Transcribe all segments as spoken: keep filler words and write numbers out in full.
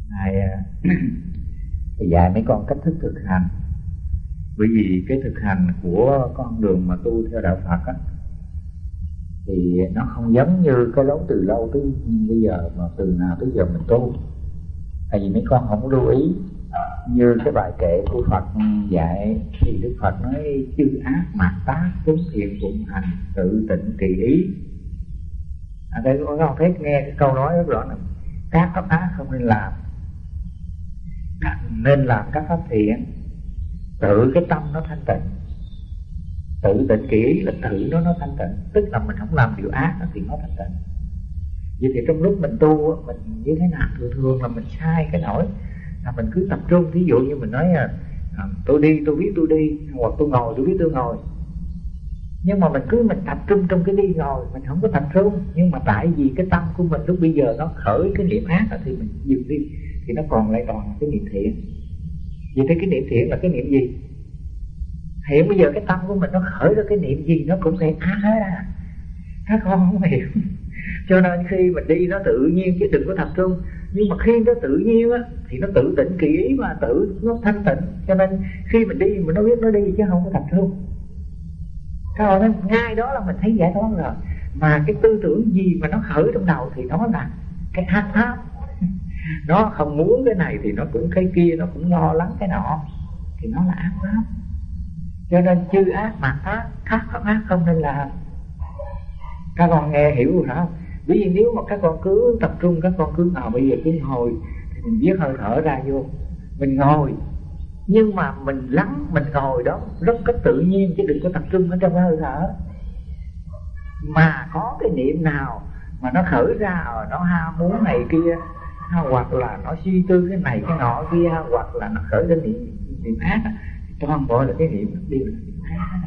Ngài thì dạy mấy con cách thức thực hành. Bởi vì cái thực hành của con đường mà tu theo đạo Phật á, thì nó không giống như cái lối từ lâu tới bây giờ mà từ nào tới giờ mình tu. Tại vì mấy con không lưu ý như cái bài kệ của Phật dạy, thì Đức Phật nói chư ác mạt tác chúng thiện phụng hành tự tịnh kỳ ý. Ở đây các con thấy nghe cái câu nói rất rõ là các pháp ác không nên làm, nên làm các pháp thiện, tự cái tâm nó thanh tịnh. Tự tịnh kỳ ý là tự nó nó thanh tịnh, tức là mình không làm điều ác thì nó thanh tịnh. Vậy thì trong lúc mình tu mình như thế nào? Thường thường là mình sai cái nỗi là mình cứ tập trung. Ví dụ như mình nói à, tôi đi tôi biết tôi đi, hoặc tôi ngồi tôi biết tôi ngồi, nhưng mà mình cứ mình tập trung trong cái đi ngồi, mình không có tập trung. Nhưng mà tại vì cái tâm của mình lúc bây giờ nó khởi cái niệm ác thì mình dừng đi, thì nó còn lại toàn cái niệm thiện. Vậy thì cái niệm thiện là cái niệm gì? Hiện bây giờ cái tâm của mình nó khởi ra cái niệm gì nó cũng sẽ ác hết à. Các con không hiểu. Cho nên khi mình đi nó tự nhiên chứ đừng có tập trung. Nhưng mà khi nó tự nhiên á thì nó tự tịnh kỳ ý mà tự nó thanh tịnh. Cho nên khi mình đi mình nó biết nó đi chứ không có tập trung. Các con nói ngay đó là mình thấy giải thoát rồi. Mà cái tư tưởng gì mà nó khởi trong đầu thì nó là cái ác pháp. Nó không muốn cái này thì nó cũng cái kia, nó cũng lo lắng cái nọ, thì nó là ác pháp. Cho nên chư ác mạt tác, các pháp ác không nên làm. Các con nghe hiểu rồi không? Bởi vì nếu mà các con cứ tập trung, các con cứ ngồi, bây giờ cứ ngồi thì mình viết hơi thở ra vô. Mình ngồi, nhưng mà mình lắng, mình ngồi đó rất cách tự nhiên, chứ đừng có tập trung ở trong cái hơi thở. Mà có cái niệm nào mà nó khởi ra ở nó ham muốn này kia, hoặc là nó suy tư cái này cái nọ kia, hoặc là nó khởi lên niệm, niệm ác, toàn bộ là cái niệm đều là niệm ác.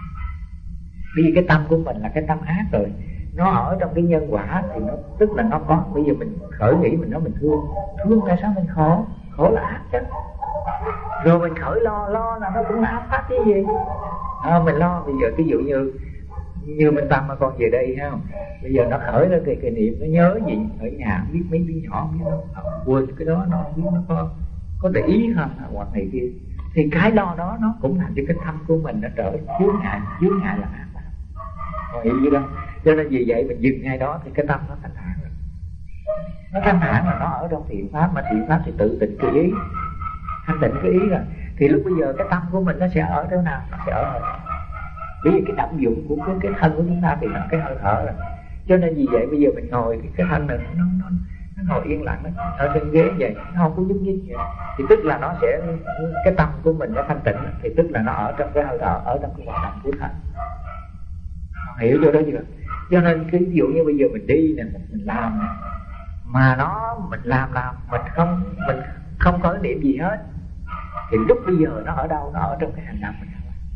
Bởi vì cái tâm của mình là cái tâm ác rồi, nó ở trong cái nhân quả thì nó tức là nó có. Bây giờ mình khởi nghĩ mình nói mình thương, thương tại sao mình khổ? Khổ là ác chứ. Rồi mình khởi lo, lo là nó cũng là ác pháp chứ gì. À, mình lo bây giờ ví dụ như như mình tâm mà con về đây ha, bây giờ nó khởi ra cái, cái niệm nó nhớ gì ở nhà, biết mấy đứa nhỏ biết nó quên cái đó, nó không biết nó có có để ý không hoặc này kia, thì cái lo đó nó cũng làm cho cái tâm của mình nó trở chướng ngại, chướng ngại là ác pháp. Còn hiểu gì đâu. Cho nên vì vậy mình dừng ngay đó thì cái tâm nó thanh thản rồi. Nó thanh thản là nó ở trong thiện pháp, mà thiện pháp thì tự tịnh cái ý, thanh tịnh cái ý rồi. Thì lúc bây giờ cái tâm của mình nó sẽ ở chỗ nào? Nó sẽ ở hơi thở. Bởi vì cái động dụng của cái, cái thân của chúng ta thì là cái hơi thở rồi. Cho nên vì vậy bây giờ mình ngồi thì cái thân này nó, nó, nó ngồi yên lặng, nó ở trên ghế vậy, nó không có nhúc nhích vậy. Thì tức là nó sẽ, cái tâm của mình nó thanh tịnh, thì tức là nó ở trong cái hơi thở, ở trong cái hoạt động của thân. Hiểu chỗ đó chưa? Cho nên cái ví dụ như bây giờ mình đi nè, mình làm nè, mà nó mình làm làm mình không mình không có niệm gì hết, thì lúc bây giờ nó ở đâu? Nó ở trong cái hành động mình.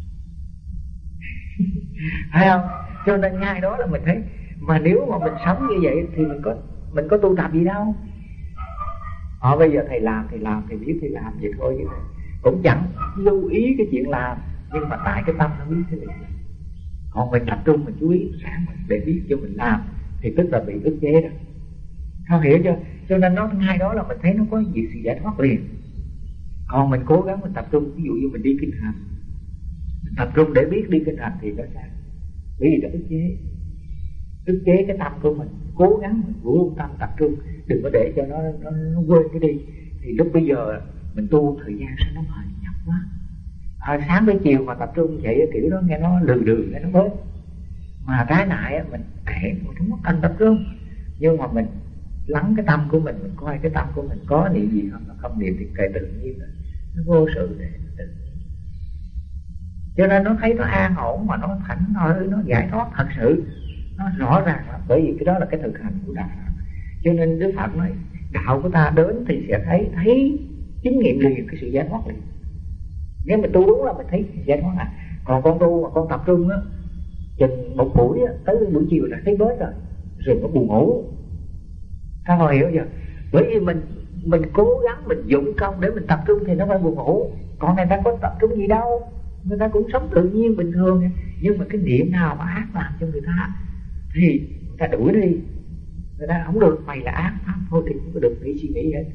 Thấy không? Cho nên ngay đó là mình thấy, mà nếu mà mình sống như vậy thì mình có mình có tu tập gì đâu. Họ bây giờ thầy làm thì làm, thầy biết thầy làm vậy thôi, vậy thôi. Cũng chẳng lưu ý cái chuyện làm, nhưng mà tại cái tâm nó biết thế này. Còn mình tập trung mình chú ý sáng mình để biết cho mình làm thì tức là bị ức chế rồi. Không hiểu chưa? Cho nên nó ngay đó là mình thấy nó có việc sự giải thoát liền. Còn mình cố gắng mình tập trung, ví dụ như mình đi kinh hành, mình tập trung để biết đi kinh hành thì nó sao? Bởi vì nó ức chế, ức chế cái tâm của mình. Cố gắng mình vô tâm tập trung, đừng có để cho nó nó, nó quên cái đi. Thì lúc bây giờ mình tu thời gian sao nó mệt nhọc quá. À, sáng tới chiều mà tập trung vậy kiểu đó nghe nó lừ lừ nghe nó bớt. Mà trái lại mình kệ mình không có cần tập trung, nhưng mà mình lắng cái tâm của mình, mình coi cái tâm của mình có niệm gì không, nó không niệm thì kệ tự nhiên rồi, nó vô sự để tự nhiên. Cho nên nó thấy nó an ổn mà nó thảnh thơi, nó giải thoát thật sự, nó rõ ràng là bởi vì cái đó là cái thực hành của đạo. Cho nên Đức Phật nói đạo của ta đến thì sẽ thấy thấy chứng nghiệm liền cái sự giải thoát liền. Nếu mình tu đúng là mình thấy giải thoát à. Còn con tu mà con tập trung á, chừng một buổi á, tới buổi chiều là thấy bớt rồi, rồi nó buồn ngủ. Các con hiểu chưa? Bởi vì mình mình cố gắng mình dụng công để mình tập trung thì nó phải buồn ngủ. Còn người ta có tập trung gì đâu, người ta cũng sống tự nhiên bình thường. Nhưng mà cái niệm nào mà ác làm cho người ta thì người ta đuổi đi. Người ta không được, mày là ác pháp thôi thì không có được nghĩ suy nghĩ hết.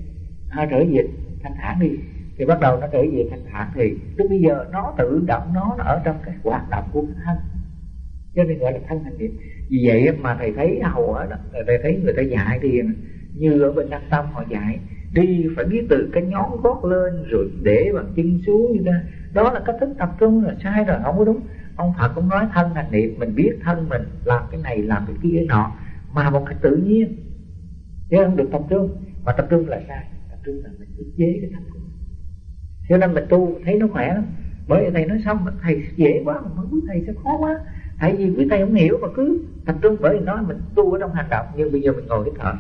à, trở về thanh thản đi, thì bắt đầu nó trở về thanh thản, thì lúc bây giờ nó tự động nó, nó ở trong cái hoạt động của thân, cho nên gọi là thân hành niệm. Vì vậy mà thầy thấy hầu ở đó, thầy thấy người ta dạy thiền như ở bên Đăng Tông họ dạy đi phải biết từ cái nhón gót lên rồi để bằng chân xuống như thế, đó là cách thức tập trung, là sai rồi, không có đúng. Ông Phật cũng nói thân hành niệm, mình biết thân mình làm cái này làm cái kia cái nọ mà một cách tự nhiên, chứ không được tập trung. Mà tập trung là sai, tập trung là mình ức chế cái thân của mình. Cho nên mình tu thấy nó khỏe lắm. Bởi vì thầy nói xong thầy dễ quá mà quý thầy sẽ khó quá, tại vì quý thầy không hiểu mà cứ tập trung. Bởi vì nói mình tu ở trong hành động, nhưng bây giờ mình ngồi hít thở,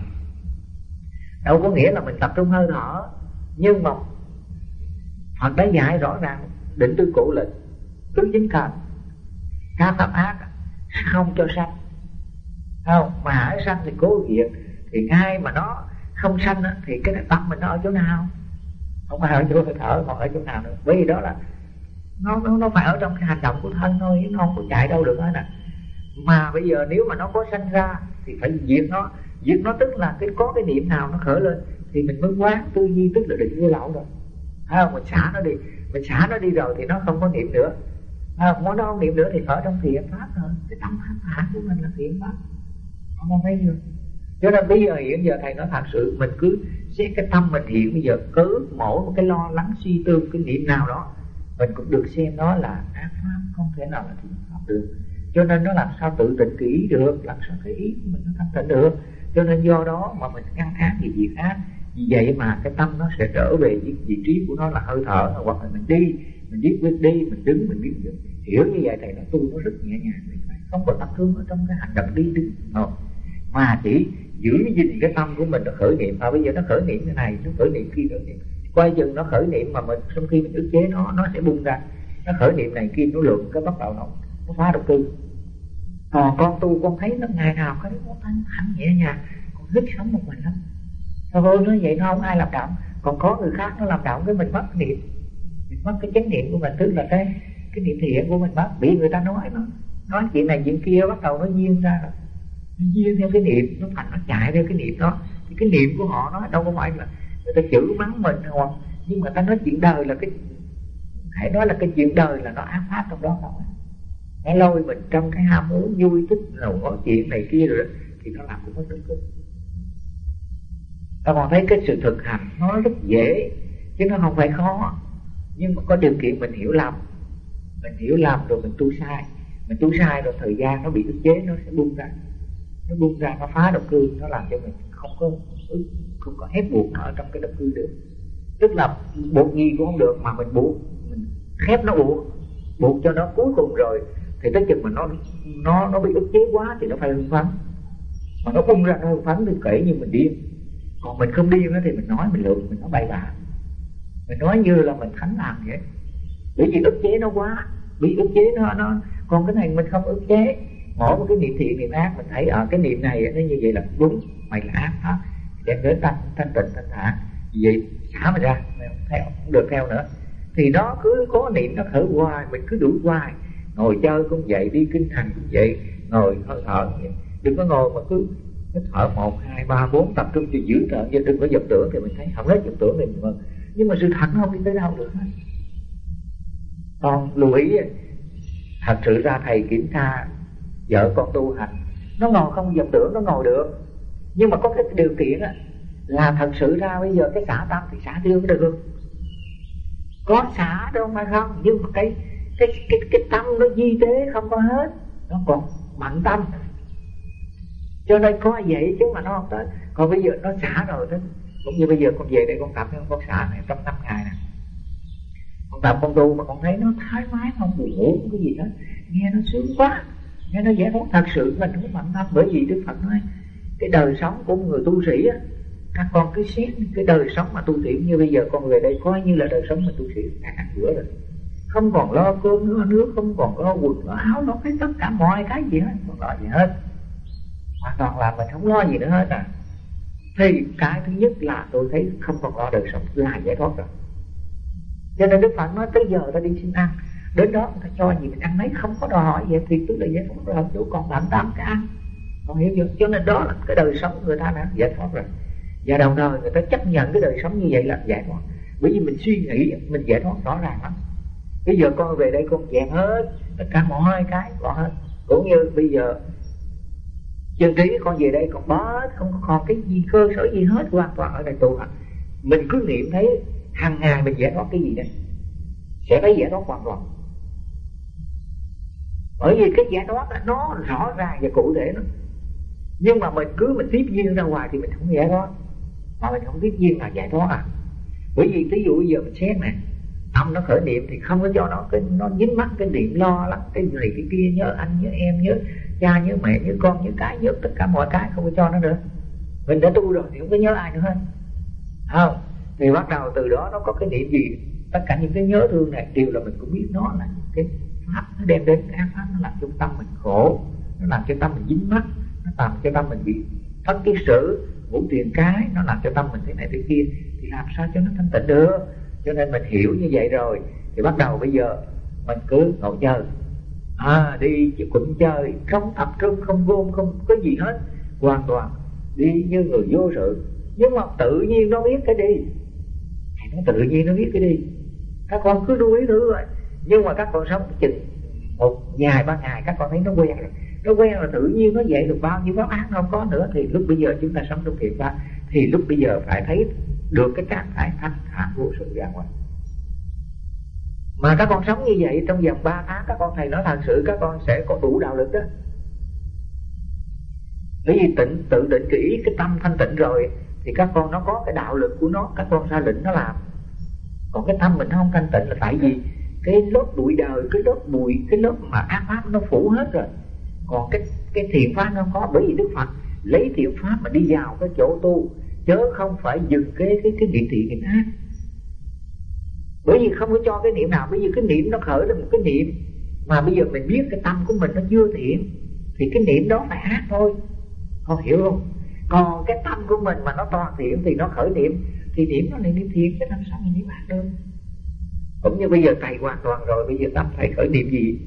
đâu có nghĩa là mình tập trung hơi thở. Nhưng mà Phật đã dạy rõ ràng định tư cụ lệnh, tứ chính cần, các pháp ác không cho sanh, không mà hãy sanh thì cố diệt. Thì ngay mà nó không sanh thì cái tâm mình nó ở chỗ nào? Không phải ở chỗ hơi thở, còn ở chỗ nào nữa. Bởi vì đó là nó nó nó phải ở trong cái hành động của thân thôi, nó không có chạy đâu được hết nè. Mà bây giờ nếu mà nó có sanh ra thì phải diệt nó. Diệt nó tức là cái có cái niệm nào nó khởi lên thì mình mới quán tư duy, tức là định vô lậu rồi. Thấy không? Mình xả nó đi, mình xả nó đi rồi thì nó không có niệm nữa. À, nó không niệm nữa thì ở trong thiện pháp thôi. Cái tâm thanh thản của mình là thiện pháp, không có thấy chưa? Cho nên bây giờ hiện giờ thầy nói thật sự, mình cứ xét cái tâm mình hiện bây giờ, cứ mỗi một cái lo lắng suy tư cái niệm nào đó mình cũng được xem đó là ác pháp, không thể nào là thiện pháp được. Cho nên nó làm sao tự tịnh kỹ được, làm sao cái ý của mình nó thanh tịnh được. Cho nên do đó mà mình ngăn ác thì diệt ác. Vì vậy mà cái tâm nó sẽ trở về với vị trí của nó là hơi thở, hoặc là mình đi, mình biết biết đi, mình đứng, mình biết được. Hiểu như vậy thầy nói tu nó rất nhẹ nhàng, mình phải không có tập trung ở trong cái hành động đi đứng không, mà chỉ giữ gìn cái tâm của mình nó khởi niệm. À bây giờ nó khởi niệm cái này, nó khởi niệm kia, khởi niệm quay chừng nó khởi niệm mà mình trong khi mình ức chế nó, nó sẽ bung ra. Nó khởi niệm này kia nó lượng cái bắt đầu nó nó phá độc cư. Còn con tu con thấy nó ngày nào cái nó thanh thản nhẹ nhàng, con thích sống một mình lắm. Thôi nói vậy nó không ai làm động, còn có người khác nó làm động cái mình mất niệm, mình mất cái chánh niệm của mình, tức là cái cái niệm thiện của mình mất. Bị người ta nói nó nói chuyện này chuyện kia, bắt đầu nó duyên ra rồi, nó duyên theo cái niệm, nó thành nó chạy theo cái niệm đó. Thì cái niệm của họ nó đâu có phải là người ta chửi mắng mình hoặc, nhưng mà ta nói chuyện đời là cái, hãy nói là cái chuyện đời là nó ác pháp trong đó thôi. Nó lôi mình trong cái ham muốn vui thích rồi nói chuyện này kia rồi đó, thì nó làm cũng mất đức cưng. Ta còn thấy cái sự thực hành nó rất dễ chứ nó không phải khó, nhưng mà có điều kiện mình hiểu lầm. Mình hiểu lầm rồi mình tu sai, mình tu sai rồi thời gian nó bị ức chế, nó sẽ bung ra, nó bung ra, nó phá động cư, nó làm cho mình không có không có ép buộc ở trong cái động cư được. Tức là buộc gì cũng không được, mà mình buộc, mình khép nó buộc, buộc cho nó cuối cùng rồi thì tới chừng mà nó nó nó bị ức chế quá thì nó phải hưng phấn, mà nó bung ra nó hưng phấn thì kể như mình điên. Còn mình không điên đó thì mình nói mình lượn, mình nói bậy bạ, mình nói như là mình thánh làm vậy. Bởi vì ức chế nó quá, bị ức chế nó nó còn cái này mình không ức chế. Mỗi một cái niệm thiện niệm ác mình thấy ở cái niệm này nó như vậy là đúng, mày là ác đó, đem đến thanh thanh tịnh thanh thản. Vì vậy xả mày ra, mày không theo, không được theo nữa. Thì nó cứ có niệm nó khởi hoài, mình cứ đuổi hoài. Ngồi chơi cũng vậy, đi kinh hành cũng vậy, ngồi hơi thở vậy. Đừng có ngồi mà cứ hít thở một, hai, ba, bốn, tập trung cho giữ thở, chứ đừng có vọng tưởng. Thì mình thấy không hết vọng tưởng thì mình mừng, nhưng mà sự thật nó không đi tới đâu được hết. Còn lưu ý, thật sự ra thầy kiểm tra vợ con tu hành, nó ngồi không vọng tưởng, nó ngồi được, nhưng mà có cái điều kiện á, là thật sự ra bây giờ cái xả tâm thì xả chưa có được. Có xả đâu mà không, nhưng mà cái cái cái cái tâm nó di tế không có hết, nó còn mạnh tâm. Cho nên có vậy chứ mà nó không tới. Còn bây giờ nó xả rồi đó, cũng như bây giờ con về đây con tập con xả này trong năm ngày nè, con tập con tu mà con thấy nó thái mái, không buồn ngủ không cái gì hết, nghe nó sướng quá, nghe nó giải thoát thật sự. Mình cũng mạnh tâm, bởi vì Đức Phật nói cái đời sống của người tu sĩ á, các con cứ xét cái đời sống mà tu sĩ. Như bây giờ con về đây coi như là đời sống mà tu sĩ đã ăn bữa rồi, không còn lo cơm lo nước, không còn lo quần lo áo, lo cái tất cả mọi cái gì hết, không lo gì hết, hoàn toàn là mình không lo gì nữa hết à. Thì cái thứ nhất là tôi thấy không còn lo đời sống là giải thoát rồi. Cho nên Đức Phật nói tới giờ ta đi xin ăn, đến đó người ta cho gì mình ăn nấy, không có đòi hỏi vậy thì tức là giải thoát rồi, chứ còn làm tám cái ăn. Còn hiểu chưa? Cho nên đó là cái đời sống người ta đã giải thoát rồi. Và đồng thời người ta chấp nhận cái đời sống như vậy là giải thoát. Bởi vì mình suy nghĩ mình giải thoát rõ ràng lắm. Bây giờ con về đây con dẹp hết tất cả mọi cái bỏ hết. Cũng như bây giờ chân trí con về đây con bỏ hết, không còn cái gì cơ sở gì hết, hoàn toàn ở đây tu hành. Mình cứ niệm thấy hàng ngày mình giải thoát cái gì đây, sẽ thấy giải thoát hoàn toàn. Bởi vì cái giải thoát nó rõ ràng và cụ thể lắm. Nhưng mà mình cứ mình tiếp duyên ra ngoài thì mình không giải thoát. Mà mình không tiếp duyên là giải thoát à. Bởi vì ví dụ bây giờ mình xét nè, tâm nó khởi niệm thì không có cho nó cái nó dính mắc cái niệm lo lắng cái này cái kia, nhớ anh nhớ em, nhớ cha nhớ mẹ, nhớ con nhớ cái, nhớ tất cả mọi cái, không có cho nó nữa. Mình đã tu rồi thì không có nhớ ai nữa hết, không? Thì bắt đầu từ đó nó có cái niệm gì, tất cả những cái nhớ thương này đều là mình cũng biết nó là những cái pháp nó đem đến cái ác pháp, nó làm cho tâm mình khổ, nó làm cho tâm mình dính mắc, nó làm cho tâm mình bị thất kiết sử, ngũ tiền cái, nó làm cho tâm mình thế này thế kia, thì làm sao cho nó thanh tịnh được. Cho nên mình hiểu như vậy rồi thì bắt đầu bây giờ mình cứ ngồi chơi, à, đi cũng chơi, không tập trung, không gom, không có gì hết, hoàn toàn đi như người vô sự. Nhưng mà tự nhiên nó biết cái đi, nó tự nhiên nó biết cái đi. Các con cứ đuối thứ rồi, nhưng mà các con sống chừng một ngày ba ngày các con thấy nó quen rồi, nó quen là tự nhiên nó dậy được bao nhiêu pháp án không có nữa. Thì lúc bây giờ chúng ta sống trong thiện pháp, thì lúc bây giờ phải thấy được cái trạng thái thanh thản vô sự ra ngoài. Mà các con sống như vậy trong vòng ba tháng, các con thầy nói thật sự các con sẽ có đủ đạo lực đó. Bởi vì tịnh, tự định kỹ cái tâm thanh tịnh rồi thì các con nó có cái đạo lực của nó, các con ra lệnh nó làm. Còn cái tâm mình nó không thanh tịnh là tại vì cái lớp bụi đời, cái lớp bụi, cái lớp mà ác pháp nó phủ hết rồi. Còn cái cái thiện pháp nó không có. Bởi vì Đức Phật lấy thiện pháp mà đi vào cái chỗ tu, chớ không phải dừng cái cái cái niệm thiện niệm ác. Bởi vì không có cho cái niệm nào. Bởi vì cái niệm nó khởi lên một cái niệm mà bây giờ mình biết cái tâm của mình nó chưa thiện thì cái niệm đó phải ác thôi, con hiểu không? Còn cái tâm của mình mà nó toàn thiện thì nó khởi niệm, thì niệm nó lại niệm thiện, cái làm sao mình niệm ác được. Cũng như bây giờ thầy hoàn toàn rồi, bây giờ tâm thầy khởi niệm gì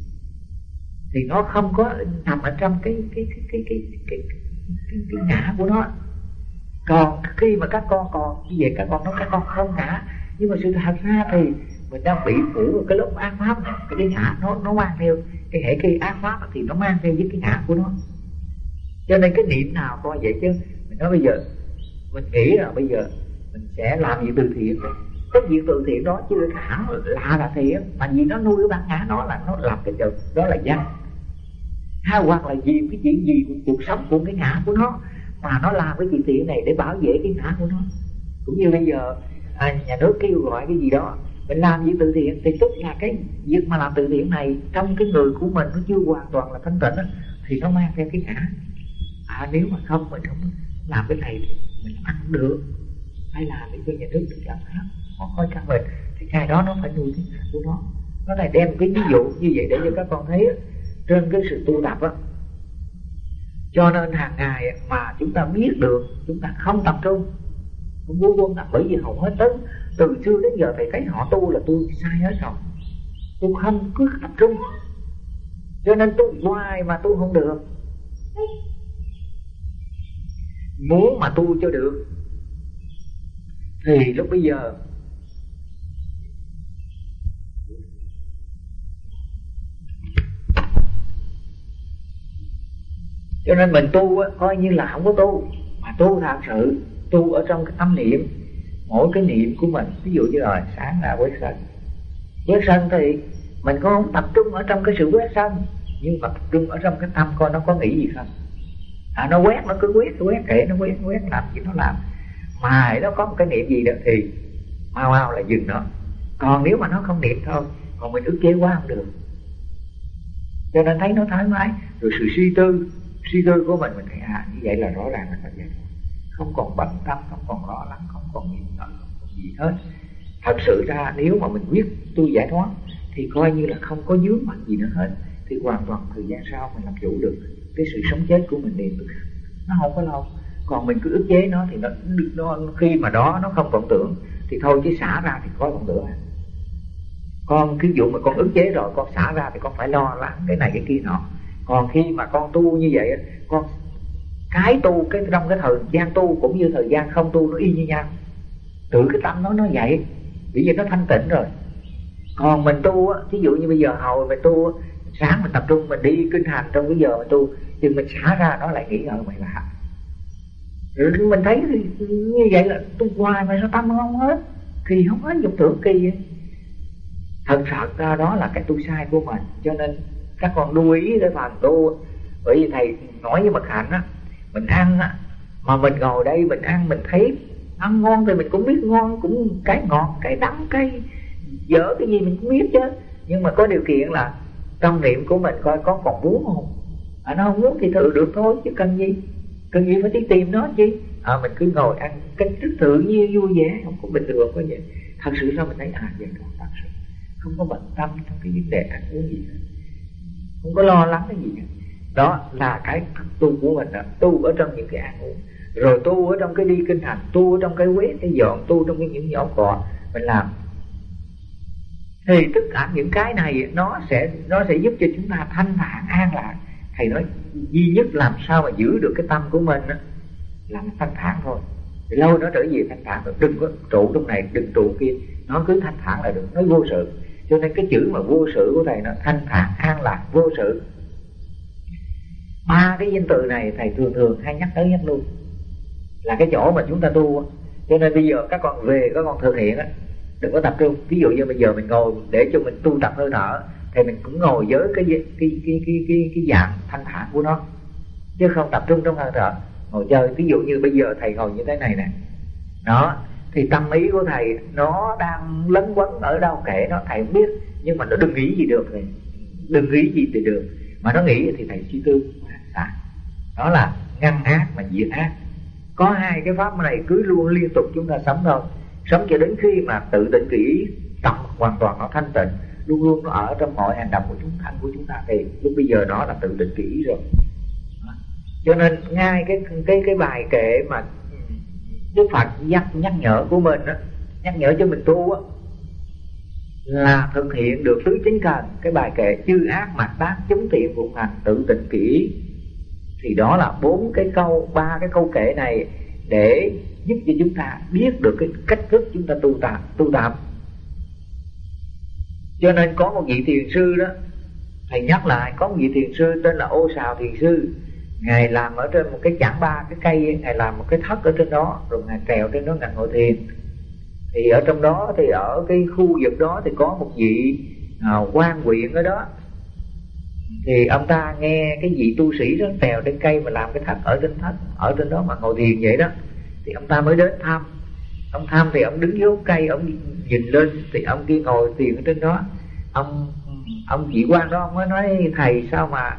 thì nó không có nằm ở trong cái cái cái cái cái cái, cái, cái, cái ngã của nó. Còn khi mà các con còn như vậy, các con nói các con không ngã, nhưng mà sự thật ra thì mình đang bị phủ cái lớp ác pháp này, cái, cái ngã nó nó mang theo cái hệ cái ác pháp thì nó mang theo với cái ngã của nó. Cho nên cái niệm nào coi vậy chứ mình nói bây giờ mình nghĩ là bây giờ mình sẽ làm gì từ thiện, cái việc từ thiện đó chứ hẳn là là thiện, mà vì nó nuôi cái bản ngã nó là nó làm cái điều đó là danh, hay hoặc là vì cái chuyện gì của cuộc sống của cái ngã của nó mà nó làm cái chuyện thiện này để bảo vệ cái ngã của nó. Cũng như bây giờ à, nhà nước kêu gọi cái gì đó mình làm việc từ thiện thì tức là cái việc mà làm từ thiện này trong cái người của mình nó chưa hoàn toàn là thanh tịnh đó, thì nó mang theo cái ngã. À, nếu mà không mình không làm cái này thì mình ăn không được, hay là để cho nhà nước được làm khác họ coi căn mình, thì cái đó nó phải nuôi cái ngã của nó. Nó này đem cái ví dụ như vậy để cho các con thấy trên cái sự tu tập á. Cho nên hàng ngày mà chúng ta biết được chúng ta không tập trung, không vô quân tập, bởi vì hầu hết tới từ xưa đến giờ thầy thấy họ tu là tu sai hết rồi, tu không cứ tập trung, cho nên tu hoài mà tu không được. Muốn mà tu cho được thì lúc bây giờ cho nên mình tu á, coi như là không có tu, mà tu thật sự tu ở trong cái tâm niệm. Mỗi cái niệm của mình, ví dụ như rồi sáng là quét sân, quét sân thì mình có không tập trung ở trong cái sự quét sân, nhưng mà tập trung ở trong cái tâm coi nó có nghĩ gì không. À, nó quét nó cứ quét, nó quét kệ nó quét, nó quét làm gì nó làm, mà nó có một cái niệm gì đó thì mau mau là dừng nó. Còn nếu mà nó không niệm thôi, còn mình ức chế quá không được. Cho nên thấy nó thoải mái. Rồi sự suy tư suy tư của mình mình thấy à như vậy là rõ ràng là vậy, không còn bận tâm, không còn lo lắng, không còn nghĩ ngợi, không còn gì hết. Thật sự ra nếu mà mình quyết tu giải thoát thì coi như là không có vướng mắc gì nữa hết, thì hoàn toàn thời gian sau mình làm chủ được cái sự sống chết của mình liền được, nó không có lâu. Còn mình cứ ức chế nó thì nó, nó khi mà đó nó không vọng tưởng thì thôi, chứ xả ra thì có vọng tưởng. Con ví dụ mà con ức chế rồi, con xả ra thì con phải lo lắng cái này cái kia nọ. Còn khi mà con tu như vậy, con Cái tu cái trong cái thời gian tu cũng như thời gian không tu nó y như nhau. Tự cái tâm nó nó vậy, bởi vì nó thanh tịnh rồi. Còn mình tu á, ví dụ như bây giờ hồi mình tu, sáng mình tập trung mình đi kinh hành trong cái giờ mình tu, thì mình xả ra nó lại nghĩ ở mày lạ. Rồi mình thấy thì như vậy là tu hoài mà sao tâm không hết, kỳ không hết, dụng tưởng kỳ vậy. Thật sự ra đó là cái tu sai của mình. Cho nên các con lưu ý cái phần tu. Bởi vì thầy nói với Mật Hạnh á, mình ăn á, mà mình ngồi đây mình ăn mình thấy ăn ngon thì mình cũng biết ngon, cũng cái ngọt, cái đắng, cái dở cái gì mình cũng biết chứ. Nhưng mà có điều kiện là trong niệm của mình coi có còn muốn không. À, nó không muốn thì thử được thôi, chứ cần gì cần gì phải đi tìm nó chứ. À, mình cứ ngồi ăn cái rất tự nhiên vui vẻ, không có bình thường có vậy. Thật sự ra mình thấy à vậy đó, thật sự không có bận tâm trong cái vấn đề ăn uống gì hết, không có lo lắng cái gì hết. Đó là cái tu của mình đó. Tu ở trong những cái ăn uống, rồi tu ở trong cái đi kinh hành, tu ở trong cái quét cái dọn, tu trong cái những nhỏ cọ mình làm. Thì tất cả những cái này nó sẽ nó sẽ giúp cho chúng ta thanh thản an lạc. Thầy nói duy nhất làm sao mà giữ được cái tâm của mình đó, là nó thanh thản thôi. Thì lâu nó trở về thanh thản rồi, đừng có trụ trong này, đừng trụ kia, nó cứ thanh thản là được, nói vô sự. Cho nên cái chữ mà vô sự của thầy nó thanh thản an lạc vô sự. Ba cái danh từ này thầy thường thường hay nhắc tới nhắc luôn, là cái chỗ mà chúng ta tu. Cho nên bây giờ các con về các con thực hiện á, đừng có tập trung. Ví dụ như bây giờ mình ngồi để cho mình tu tập hơi thở, thì mình cũng ngồi với cái cái cái cái cái cái, cái dạng thanh thản của nó, chứ không tập trung trong hơi thở ngồi chơi. Ví dụ như bây giờ thầy ngồi như thế này nè, đó thì tâm ý của thầy nó đang lấn quấn ở đâu kệ nó, thầy không biết, nhưng mà nó đừng nghĩ gì được, đừng nghĩ gì thì được, mà nó nghĩ thì thầy suy tư. Đó là ngăn ác mà diệt ác. Có hai cái pháp này cứ luôn liên tục chúng ta sống thôi, sống cho đến khi mà tự định kỹ, tâm hoàn toàn nó thanh tịnh, luôn luôn nó ở trong mọi hành động của chúng thành của chúng ta, thì lúc bây giờ đó là tự định kỹ rồi. Cho nên ngay cái cái cái bài kệ mà Đức Phật nhắc nhắc nhở của mình đó, nhắc nhở cho mình tu á, là thực hiện được tứ chánh cần. Cái bài kệ chư ác mạt tác chúng thiện phụng hành tự tịnh kỹ, thì đó là bốn cái câu, ba cái câu kệ này để giúp cho chúng ta biết được cái cách thức chúng ta tu tập tu tập. Cho nên có một vị thiền sư đó, thầy nhắc lại, có một vị thiền sư tên là Ô Sào Thiền Sư. Ngài làm ở trên một cái chảng ba cái cây, ngài làm một cái thất ở trên đó, rồi ngài trèo trên đó ngài ngồi thiền. Thì ở trong đó, thì ở cái khu vực đó thì có một vị à, quan huyện ở đó. Thì ông ta nghe cái vị tu sĩ đó trèo trên cây mà làm cái thất ở trên thất, ở trên đó mà ngồi thiền vậy đó, thì ông ta mới đến thăm. Ông thăm thì ông đứng dưới gốc cây, ông nhìn lên thì ông kia ngồi thiền ở trên đó. Ông ông vị quan đó ông mới nói: thầy sao mà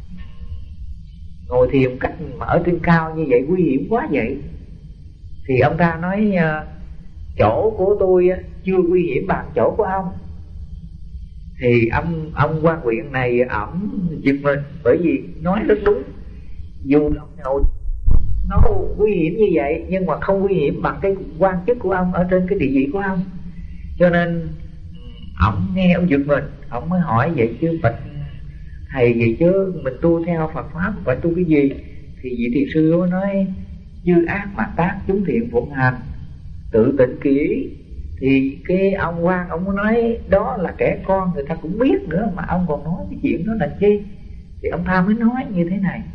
ngồi thiền cách mà ở trên cao như vậy, nguy hiểm quá vậy? Thì ông ta nói: chỗ của tôi chưa nguy hiểm bằng chỗ của ông. Thì ông ông quan huyện này ổng giật mình, bởi vì nói rất đúng. Dù ông nào nó nguy hiểm như vậy, nhưng mà không nguy hiểm bằng cái quan chức của ông ở trên cái địa vị của ông. Cho nên ổng nghe ông giật mình, ổng mới hỏi: vậy chứ bạch thầy, vậy chứ mình tu theo Phật pháp phải tu cái gì? Thì vị thiền sư đó nói: chư ác mạt tác chúng thiện phụng hành tự tịnh kỹ. Thì cái ông quan ông nói đó là trẻ con, người ta cũng biết nữa, mà ông còn nói cái chuyện đó là chi? Thì ông ta mới nói như thế này: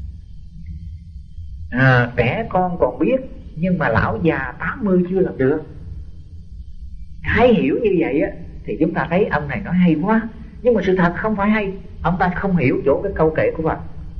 à, trẻ con còn biết, nhưng mà lão già tám mươi chưa làm được. Cái hiểu như vậy á, thì chúng ta thấy ông này nói hay quá. Nhưng mà sự thật không phải hay, ông ta không hiểu chỗ cái câu kệ của Phật.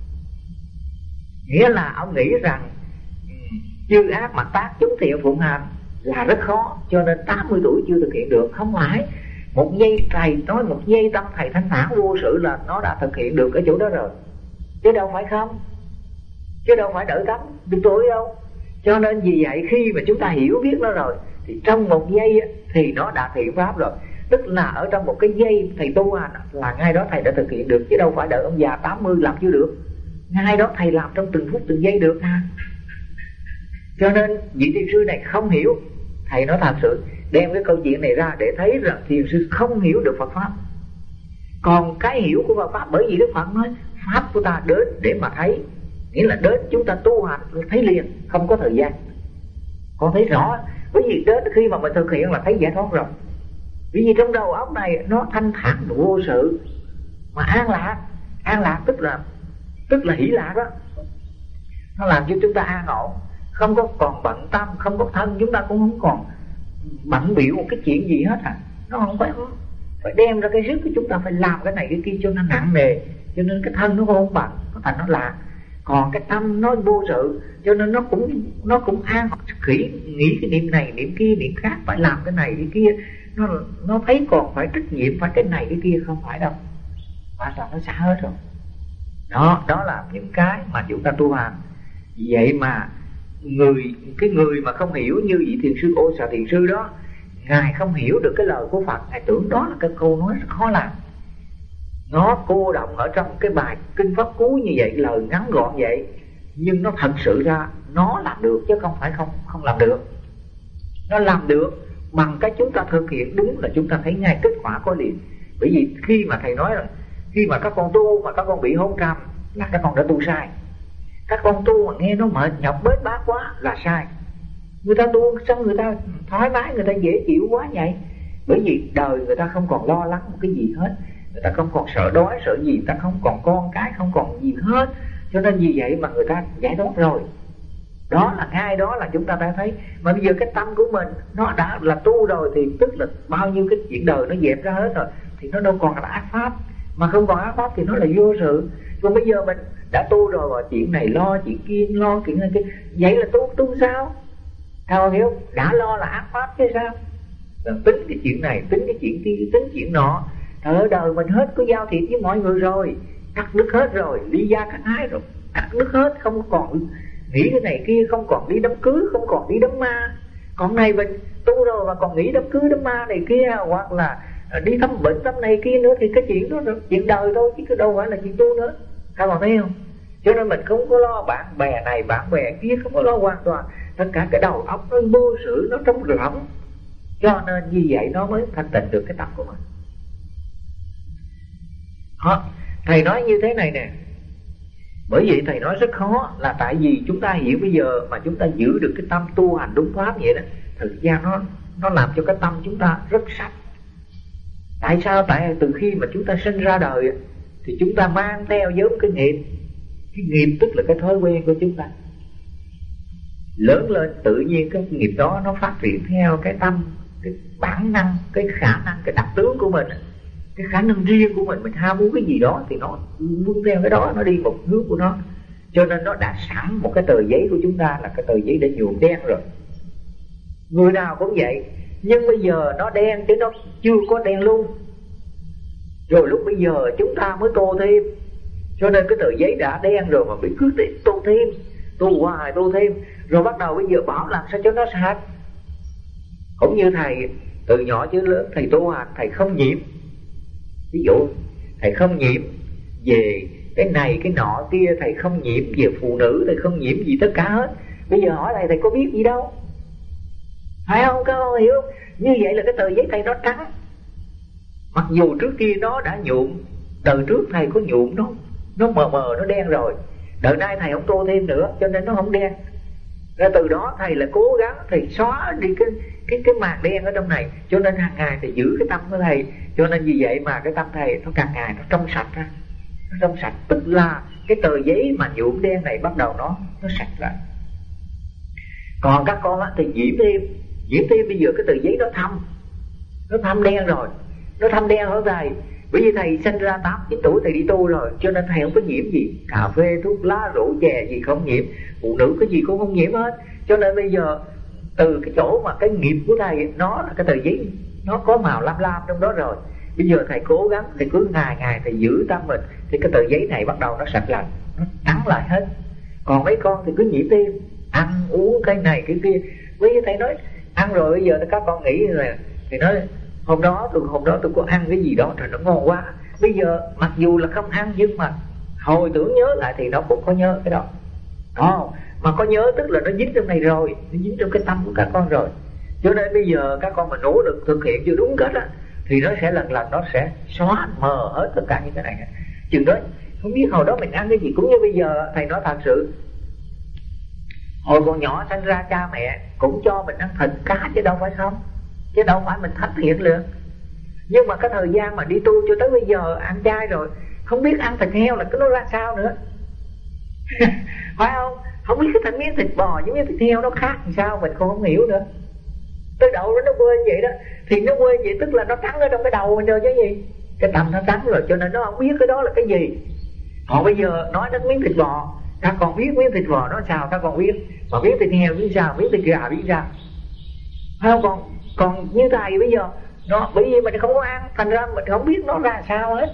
Nghĩa là ông nghĩ rằng chư ác mạt tác chúng thiện phụng hành là rất khó, cho nên tám mươi tuổi chưa thực hiện được. Không phải, một giây thầy nói một giây tâm thầy thanh thản vô sự là nó đã thực hiện được ở chỗ đó rồi, chứ đâu phải không, chứ đâu phải đợi tắm được tuổi đâu. Cho nên vì vậy khi mà chúng ta hiểu biết nó rồi, thì trong một giây thì nó đã thiện pháp rồi. Tức là ở trong một cái giây thầy tu hành là ngay đó thầy đã thực hiện được, chứ đâu phải đợi ông già tám mươi làm chưa được. Ngay đó thầy làm trong từng phút từng giây được ha. Cho nên vị thiền sư này không hiểu. Thầy nói thật sự đem cái câu chuyện này ra để thấy rằng thiền sư không hiểu được Phật pháp. Còn cái hiểu của Phật pháp, bởi vì Đức Phật nói pháp của ta đến để mà thấy, Nghĩa là đến chúng ta tu hành thấy liền, không có thời gian. Con thấy rõ, bởi vì đến khi mà mình thực hiện là thấy giải thoát rồi. Bởi vì trong đầu óc này nó thanh thản vô sự, mà an lạc. An lạc tức là tức là hỷ lạc đó. Nó làm cho chúng ta an ổn, không có còn bận tâm, không có thân chúng ta cũng không còn bận bịu một cái chuyện gì hết à. Nó không phải phải đem ra cái sức của chúng ta phải làm cái này cái kia cho nó nặng nề, cho nên cái thân nó không bận, nó thành nó lạc. Còn cái tâm nó vô sự, cho nên nó cũng nó cũng an khỉ, nghĩ cái niệm này niệm kia niệm khác, phải làm cái này cái kia, nó nó thấy còn phải trách nhiệm phải cái này cái kia, không phải đâu, hoàn toàn nó xả hết rồi. Đó, đó là những cái mà chúng ta tu hành. Vậy mà người cái người mà không hiểu như vị thiền sư Ô Xà thiền sư đó, ngài không hiểu được cái lời của Phật, ngài tưởng đó là cái câu nói rất khó làm. Nó cô động ở trong cái bài kinh pháp cú như vậy, lời ngắn gọn vậy, nhưng nó thật sự ra nó làm được chứ không phải không không làm được. Nó làm được bằng cái chúng ta thực hiện đúng là chúng ta thấy ngay kết quả có liền. Bởi vì khi mà thầy nói là khi mà các con tu mà các con bị hôn trầm là các con đã tu sai. Các con tu mà nghe nó mệt nhọc bết bát quá là sai. Người ta tu xong người ta thoải mái, người ta dễ chịu quá vậy. Bởi vì đời người ta không còn lo lắng một cái gì hết, người ta không còn sợ đói sợ gì, người ta không còn con cái, không còn gì hết. Cho nên vì vậy mà người ta giải thoát rồi. Đó là ngay đó là chúng ta đã thấy. Mà bây giờ cái tâm của mình nó đã là tu rồi, thì tức là bao nhiêu cái chuyện đời nó dẹp ra hết rồi, thì nó đâu còn là ác pháp. Mà không còn ác pháp thì nó là vô sự. Còn bây giờ mình đã tu rồi mà chuyện này lo, chuyện kia lo, chuyện này kia, vậy là tu tu sao? Sao hiểu? Đã lo là ác pháp chứ sao? Rồi tính cái chuyện này, tính cái chuyện kia, tính chuyện nọ. Trời ơi, đời mình hết có giao thiệp với mọi người rồi, cắt đứt hết rồi, ly gia cắt ái rồi, cắt đứt hết, không còn nghĩ cái này kia, không còn đi đám cưới, không còn đi đám ma. Còn này mình tu rồi mà còn nghĩ đám cưới đám ma này kia, hoặc là đi thăm bệnh thăm này kia nữa, thì cái chuyện đó là chuyện đời thôi, chứ đâu phải là chuyện tu nữa. Các bạn thấy không? Cho nên mình không có lo bạn bè này bạn bè kia, không có lo hoàn toàn. Tất cả cái đầu óc nó vô sự, nó trống rỗng. Cho nên như vậy nó mới thanh tịnh được cái tâm của mình. Đó, thầy nói như thế này nè. Bởi vậy thầy nói rất khó, là tại vì chúng ta hiểu bây giờ mà chúng ta giữ được cái tâm tu hành đúng pháp vậy đó, thực ra nó nó làm cho cái tâm chúng ta rất sạch. Tại sao? Tại từ khi mà chúng ta sinh ra đời thì chúng ta mang theo giống cái nghiệp. Cái nghiệp tức là cái thói quen của chúng ta. Lớn lên tự nhiên cái nghiệp đó nó phát triển theo cái tâm, cái bản năng, cái khả năng, cái đặc tướng của mình, cái khả năng riêng của mình. Mình ham muốn cái gì đó thì nó vươn theo cái đó, nó đi một hướng của nó. Cho nên nó đã sẵn một cái tờ giấy của chúng ta, là cái tờ giấy đã nhuộm đen rồi. Người nào cũng vậy. Nhưng bây giờ nó đen chứ nó chưa có đen luôn. Rồi lúc bây giờ chúng ta mới tô thêm. Cho nên cái tờ giấy đã đen rồi mà bị cứ tô thêm, tô hoài tô thêm. Rồi bắt đầu bây giờ bảo làm sao cho nó sạch. Cũng như thầy từ nhỏ chứ lớn, thầy tu hành thầy không nhiễm. Ví dụ thầy không nhiễm về cái này cái nọ kia, thầy không nhiễm về phụ nữ, thầy không nhiễm gì tất cả hết. Bây giờ hỏi thầy, thầy có biết gì đâu, phải không? Các con hiểu không? Như vậy là cái tờ giấy thầy nó trắng. Mặc dù trước kia nó đã nhuộm, đời trước thầy có nhuộm nó, nó mờ mờ, nó đen rồi. Đợt nay thầy không tô thêm nữa, cho nên nó không đen. Ra từ đó thầy là cố gắng thầy xóa đi cái cái cái màn đen ở trong này. Cho nên hàng ngày thầy giữ cái tâm của thầy. Cho nên vì vậy mà cái tâm thầy nó càng ngày nó trong sạch ra. Nó trong sạch tức là cái tờ giấy mà nhuộm đen này bắt đầu nó nó sạch lại. Còn các con á thì nhiễm thêm, nhiễm thêm bây giờ cái tờ giấy nó thâm, nó thâm đen rồi, nó thâm đen hơn thầy. Bởi vì thầy sinh ra tám chín tuổi thầy đi tu rồi, cho nên thầy không có nhiễm gì. Cà phê, thuốc lá, rượu chè gì không nhiễm, phụ nữ cái gì cũng không nhiễm hết. Cho nên bây giờ từ cái chỗ mà cái nghiệp của thầy nó là cái tờ giấy, nó có màu lam lam trong đó rồi. Bây giờ thầy cố gắng, thầy cứ ngày ngày thầy giữ tâm mình, thì cái tờ giấy này bắt đầu nó sạch lành, nó trắng lại hết. Còn mấy con thì cứ nhiễm thêm, ăn uống cái này cái kia. Bây giờ thầy nói ăn rồi bây giờ các con nghĩ là thì nói hôm đó tôi hôm đó tôi có ăn cái gì đó rồi nó ngon quá. Bây giờ mặc dù là không ăn nhưng mà hồi tưởng nhớ lại thì nó cũng có nhớ cái đó. Đó, mà có nhớ tức là nó dính trong này rồi, nó dính trong cái tâm của các con rồi. Cho nên bây giờ các con mà nỗ lực thực hiện chưa đúng cách á, thì nó sẽ lần lần nó sẽ xóa mờ hết tất cả những cái này. Chừng đó Không biết hồi đó mình ăn cái gì. Cũng như bây giờ thầy nói thật sự, hồi còn nhỏ sinh ra cha mẹ cũng cho mình ăn thịt cá chứ đâu phải không, chứ đâu phải mình thách thiện lượng. Nhưng mà cái thời gian mà đi tu cho tới bây giờ ăn chay rồi, không biết ăn thịt heo là cái nó ra sao nữa. Phải không? Không biết cái thịt miếng thịt bò với miếng thịt heo nó khác làm sao mình cũng không hiểu nữa. Tới đầu nó quên vậy đó. Thì nó quên vậy tức là nó trắng ở trong cái đầu mình rồi chứ gì. Cái tâm nó trắng rồi cho nên nó không biết cái đó là cái gì. Họ bây giờ nói đến miếng thịt bò, các con biết miếng thịt bò nó sao, các con biết. Mà miếng thịt heo biết sao, miếng thịt gà biết sao. Phải không? Còn, còn như thầy bây giờ nó, bởi vì mình không có ăn, thành ra mình không biết nó ra sao hết.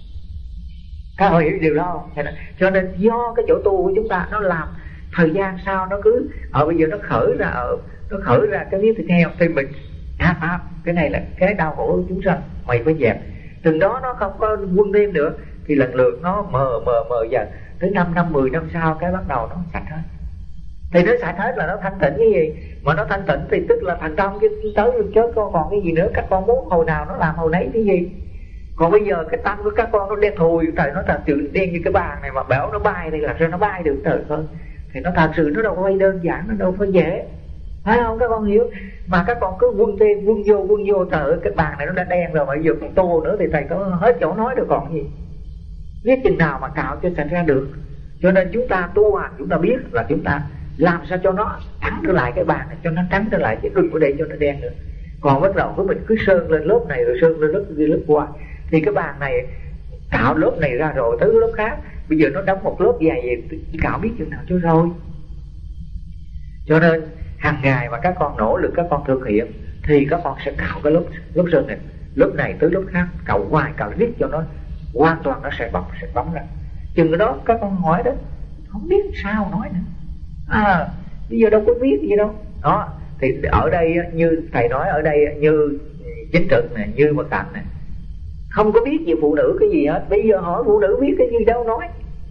Các bạn hiểu điều đó không? Cho nên do cái chỗ tu của chúng ta nó làm thời gian sau nó cứ ở bây giờ nó khởi ra ở nó khởi ra cái miếng thịt heo thì mình áp áp cái này là cái đau khổ của chúng sanh, mày phải dẹp. Từng đó nó không có quân thêm nữa thì lần lượt nó mờ mờ mờ dần, tới năm năm mười năm sau cái bắt đầu nó sạch hết. Thì nó sạch hết là nó thanh tịnh cái gì, mà nó thanh tịnh thì tức là thành công chứ tới chứ còn cái gì nữa. Các con muốn hồi nào nó làm hồi nấy cái gì. Còn bây giờ cái tâm của các con nó đen thui, trời nó thật sự đen như cái bàn này mà bảo nó bay thì làm sao nó bay được trời ơi. Thì nó thật sự nó đâu có bay đơn giản, nó đâu phải dễ. Phải không các con hiểu? Mà các con cứ quân thêm, quân vô, quân vô, trời ơi cái bàn này nó đã đen rồi mà bây giờ còn tô nữa thì thầy có hết chỗ nói được còn gì. Biết chừng nào mà cạo cho sạch ra được. Cho nên chúng ta tu hành chúng ta biết là chúng ta làm sao cho nó trắng trở lại cái bàn này, cho nó trắng trở lại chứ đừng có để cho nó đen nữa. Còn bắt đầu của mình cứ sơn lên lớp này rồi sơn lên lớp kia lớp qua thì cái bàn này cạo lớp này ra rồi tới lớp khác, bây giờ nó đóng một lớp dày vậy cạo biết chừng nào cho rồi. Cho nên hàng ngày mà các con nỗ lực các con thực hiện thì các con sẽ cạo cái lớp lớp sơn này, lớp này tới lớp khác, cạo hoài cạo riết cho nó hoàn toàn nó sẽ bọc sẽ bóng ra. Chừng cái đó các con hỏi đó không biết sao nói nữa. À bây giờ đâu có biết gì đâu. Đó thì ở đây như thầy nói, ở đây như Chính Trực này, như Mật Hạnh này không có biết về phụ nữ cái gì hết. Bây giờ hỏi phụ nữ biết cái gì đâu nói.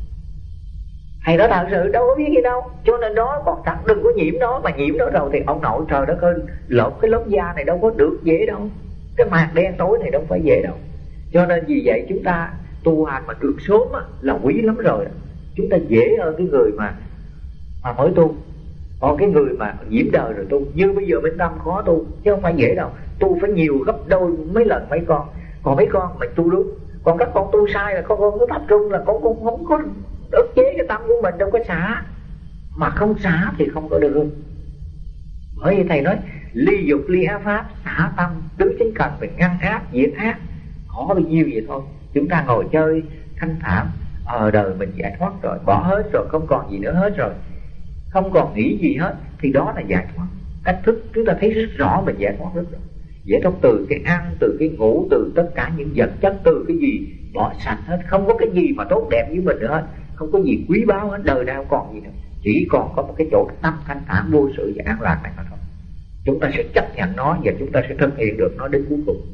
Thầy nói thật sự đâu có biết gì đâu. Cho nên đó còn thật đừng có nhiễm nó. Mà nhiễm nó rồi thì ông nội trời đất ơi, lột cái lớp da này đâu có được dễ đâu. Cái mạc đen tối này đâu phải dễ đâu. Cho nên vì vậy chúng ta tu hành mà được sớm á, là quý lắm rồi. Chúng ta dễ hơn cái người mà mà mới tu. Còn cái người mà nhiễm đời rồi tu, như bây giờ bên Tâm khó tu chứ không phải dễ đâu. Tu phải nhiều gấp đôi mấy lần mấy con. Còn mấy con mình tu đúng. Còn các con tu sai là con con cứ tập trung là con con không có ức chế cái tâm của mình, đâu có xả. Mà không xả thì không có được. Bởi vì thầy nói ly dục ly ác pháp, xả tâm tứ chính cần phải ngăn ác diệt ác. Khó bao nhiêu vậy thôi. Chúng ta ngồi chơi thanh thản, ở đời mình giải thoát rồi, bỏ hết rồi, không còn gì nữa hết rồi, không còn nghĩ gì hết, thì đó là giải thoát. Cách thức chúng ta thấy rất rõ mình giải thoát rất rõ. Giải thoát từ cái ăn, từ cái ngủ, từ tất cả những vật chất, từ cái gì bỏ sạch hết. Không có cái gì mà tốt đẹp với mình nữa hết, không có gì quý báu hết, đời nào còn gì nữa. Chỉ còn có một cái chỗ tâm thanh thản vô sự và an lạc này mà thôi. Chúng ta sẽ chấp nhận nó và chúng ta sẽ thực hiện được nó đến cuối cùng.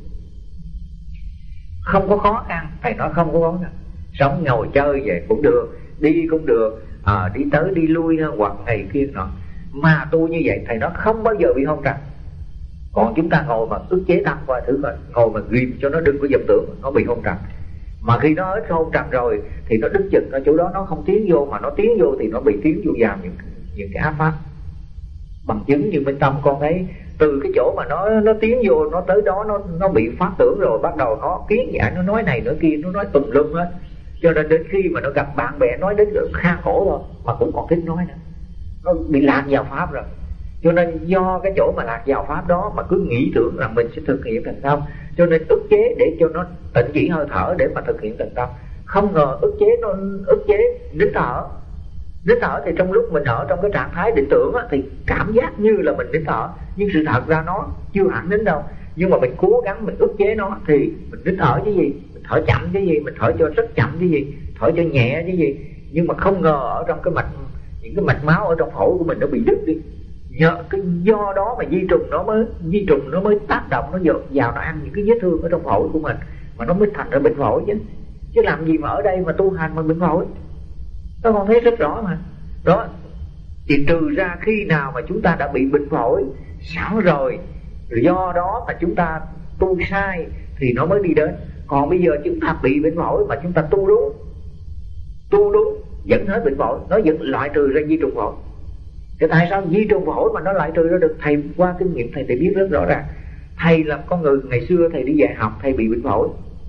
Không có khó khăn, thầy nói không có khó khăn. Sống ngồi chơi vậy cũng được, đi cũng được, à, đi tới đi lui hoặc ngày kia nọ. Mà tu như vậy thầy nói không bao giờ bị hôn trầm. Còn chúng ta ngồi mà ức chế tâm qua thử coi, ngồi mà ghim cho nó đừng có dập tưởng, nó bị hôn trầm. Mà khi nó hết hôn trầm rồi thì nó đứng chừng ở chỗ đó, nó không tiến vô. Mà nó tiến vô thì nó bị tiến vô vào những, những cái áp pháp. Bằng chứng như bên Tâm con thấy, từ cái chỗ mà nó nó tiến vô, nó tới đó nó nó bị phát tưởng rồi, bắt đầu nó kiến giải, nó nói này nói kia, nó nói tùm lum hết. Cho nên đến khi mà nó gặp bạn bè nói đến lượng kha khổ thôi mà cũng còn thích nói nữa, nó bị lạc vào pháp rồi. Cho nên do cái chỗ mà lạc vào pháp đó mà cứ nghĩ tưởng là mình sẽ thực hiện thành công, cho nên ức chế để cho nó tịnh chỉ hơi thở để mà thực hiện thành công. Không ngờ ức chế nó ức chế nín thở. Nín thở thì trong lúc mình ở trong cái trạng thái định tưởng á, thì cảm giác như là mình nín thở, nhưng sự thật ra nó chưa hẳn nín đâu. Nhưng mà mình cố gắng mình ức chế nó thì mình nín thở chứ gì, mình thở chậm chứ gì, mình thở cho rất chậm chứ gì, thở cho nhẹ chứ gì. Nhưng mà không ngờ ở trong cái mạch, những cái mạch máu ở trong phổi của mình nó bị đứt đi. Nhờ cái do đó mà di trùng nó mới di trùng nó mới tác động, nó vào, vào nó ăn những cái vết thương ở trong phổi của mình, mà nó mới thành ra bệnh phổi chứ. Chứ làm gì mà ở đây mà tu hành mà bệnh phổi. Các con thấy rất rõ mà. Đó, thì trừ ra khi nào mà chúng ta đã bị bệnh phổi sẵn rồi, do đó mà chúng ta tu sai thì nó mới đi đến. Còn bây giờ chúng ta bị bệnh phổi mà chúng ta tu đúng tu đúng vẫn hết bệnh phổi, nó vẫn loại trừ ra di trùng phổi. Thì tại sao di trùng phổi mà nó loại trừ ra được? Thầy qua kinh nghiệm thầy thầy biết rất rõ ràng. Thầy là con người ngày xưa thầy đi dạy học, thầy bị bệnh phổi.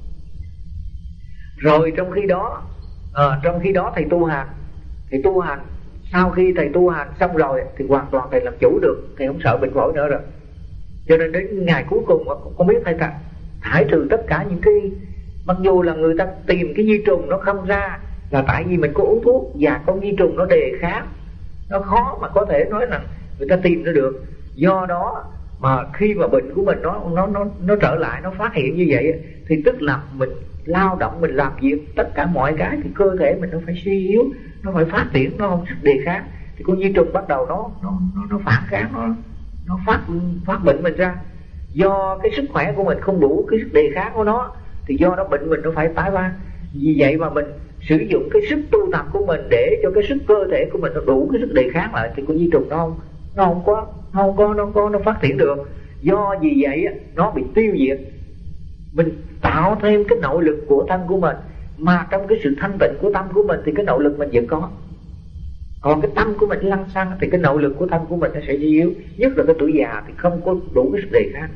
Rồi trong khi đó à, trong khi đó thầy tu hành, thầy tu hành sau khi thầy tu hành xong rồi thì hoàn toàn thầy làm chủ được, thầy không sợ bệnh phổi nữa rồi. Cho nên đến ngày cuối cùng không biết thầy ta thải trừ tất cả những cái, mặc dù là người ta tìm cái di trùng nó không ra là tại vì mình có uống thuốc và con di trùng nó đề kháng, nó khó mà có thể nói là người ta tìm ra được. Do đó mà khi mà bệnh của mình nó nó nó nó trở lại, nó phát hiện như vậy thì tức là mình lao động, mình làm việc tất cả mọi cái thì cơ thể mình nó phải suy yếu, nó phải phát triển, nó không sức đề kháng, thì con di trùng bắt đầu nó nó nó, nó phản kháng, nó nó phát phát bệnh mình ra. Do cái sức khỏe của mình không đủ cái sức đề kháng của nó thì do đó bệnh mình nó phải tái phát. Vì vậy mà mình sử dụng cái sức tu tập của mình để cho cái sức cơ thể của mình nó đủ cái sức đề kháng lại thì con di trùng nó không nó không có nó không có nó có nó phát triển được. Do vì vậy nó bị tiêu diệt. Mình tạo thêm cái nội lực của thân của mình, mà trong cái sự thanh tịnh của tâm của mình thì cái nội lực mình vẫn có. Còn cái tâm của mình lăng xăng thì cái nội lực của thân của mình nó sẽ suy yếu, nhất là cái tuổi già thì không có đủ cái sức đề kháng.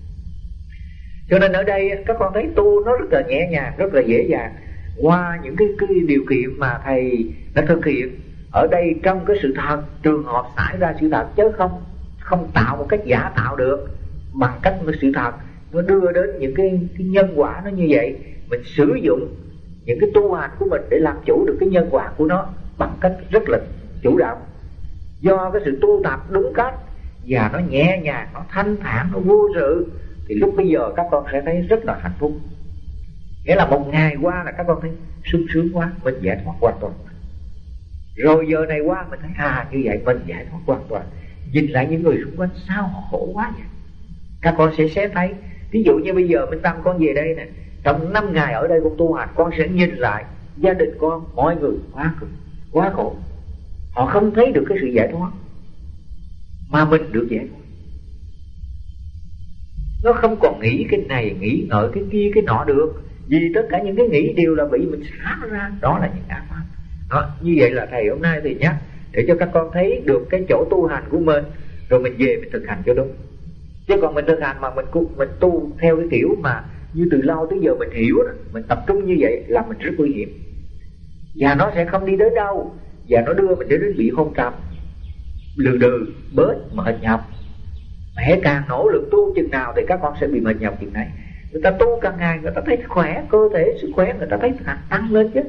Cho nên ở đây các con thấy tu nó rất là nhẹ nhàng, rất là dễ dàng qua những cái, cái điều kiện mà thầy đã thực hiện ở đây trong cái sự thật, trường hợp xảy ra sự thật, chứ không không tạo một cách giả tạo được bằng cách một sự thật nó đưa đến những cái, cái nhân quả nó như vậy. Mình sử dụng những cái tu hành của mình để làm chủ được cái nhân quả của nó bằng cách rất là chủ động. Do cái sự tu tập đúng cách và nó nhẹ nhàng, nó thanh thản, nó vô sự thì lúc bây giờ các con sẽ thấy rất là hạnh phúc. Nghĩa là một ngày qua là các con thấy sung sướng quá, mình giải thoát hoàn toàn. Rồi giờ này qua mình thấy à như vậy mình giải thoát hoàn toàn. Nhìn lại những người xung quanh sao họ khổ quá vậy. Các con sẽ sẽ thấy, ví dụ như bây giờ Minh Tâm con về đây nè, trong năm ngày ở đây con tu hành, con sẽ nhìn lại gia đình con, mọi người quá cực, quá khổ. Họ không thấy được cái sự giải thoát, mà mình được giải thoát. Nó không còn nghĩ cái này, nghĩ ngợi cái kia, cái nọ được. Vì tất cả những cái nghĩ đều là bị mình xả ra. Đó là những ác pháp. Đó, như vậy là thầy hôm nay thì nhắc để cho các con thấy được cái chỗ tu hành của mình, rồi mình về mình thực hành cho đúng. Chứ còn mình thực hành mà mình, mình tu theo cái kiểu mà như từ lâu tới giờ mình hiểu đó, mình tập trung như vậy là mình rất nguy hiểm. Và nó sẽ không đi đến đâu, và nó đưa mình đến bị hôn trầm, lừ đừ, bớt, mệt nhọc. Hễ càng nỗ lực tu chừng nào thì các con sẽ bị mệt nhọc chừng này. Người ta tu càng ngày người ta thấy khỏe, cơ thể, sức khỏe người ta thấy tăng lên chứ.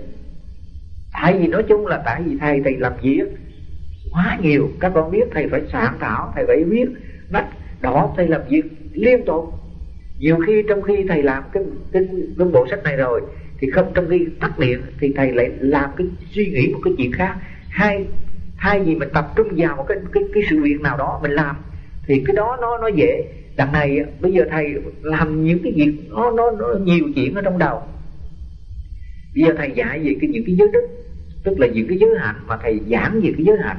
Tại vì nói chung là tại vì thầy thầy làm việc quá nhiều. Các con biết thầy phải soạn thảo, thầy phải viết nách đó, thầy làm việc liên tục. Nhiều khi trong khi thầy làm cái, cái, cái bộ sách này rồi thì không, trong khi tắt điện thì thầy lại làm cái suy nghĩ một cái chuyện khác. Hay thay vì mình tập trung vào một cái, cái, cái sự việc nào đó mình làm thì cái đó nó nó dễ. Đằng này bây giờ thầy làm những cái việc nó nó, nó nhiều chuyện ở trong đầu. Bây giờ thầy dạy về cái những cái giới đức, tức là những cái giới hạnh mà thầy giảng về cái giới hạnh.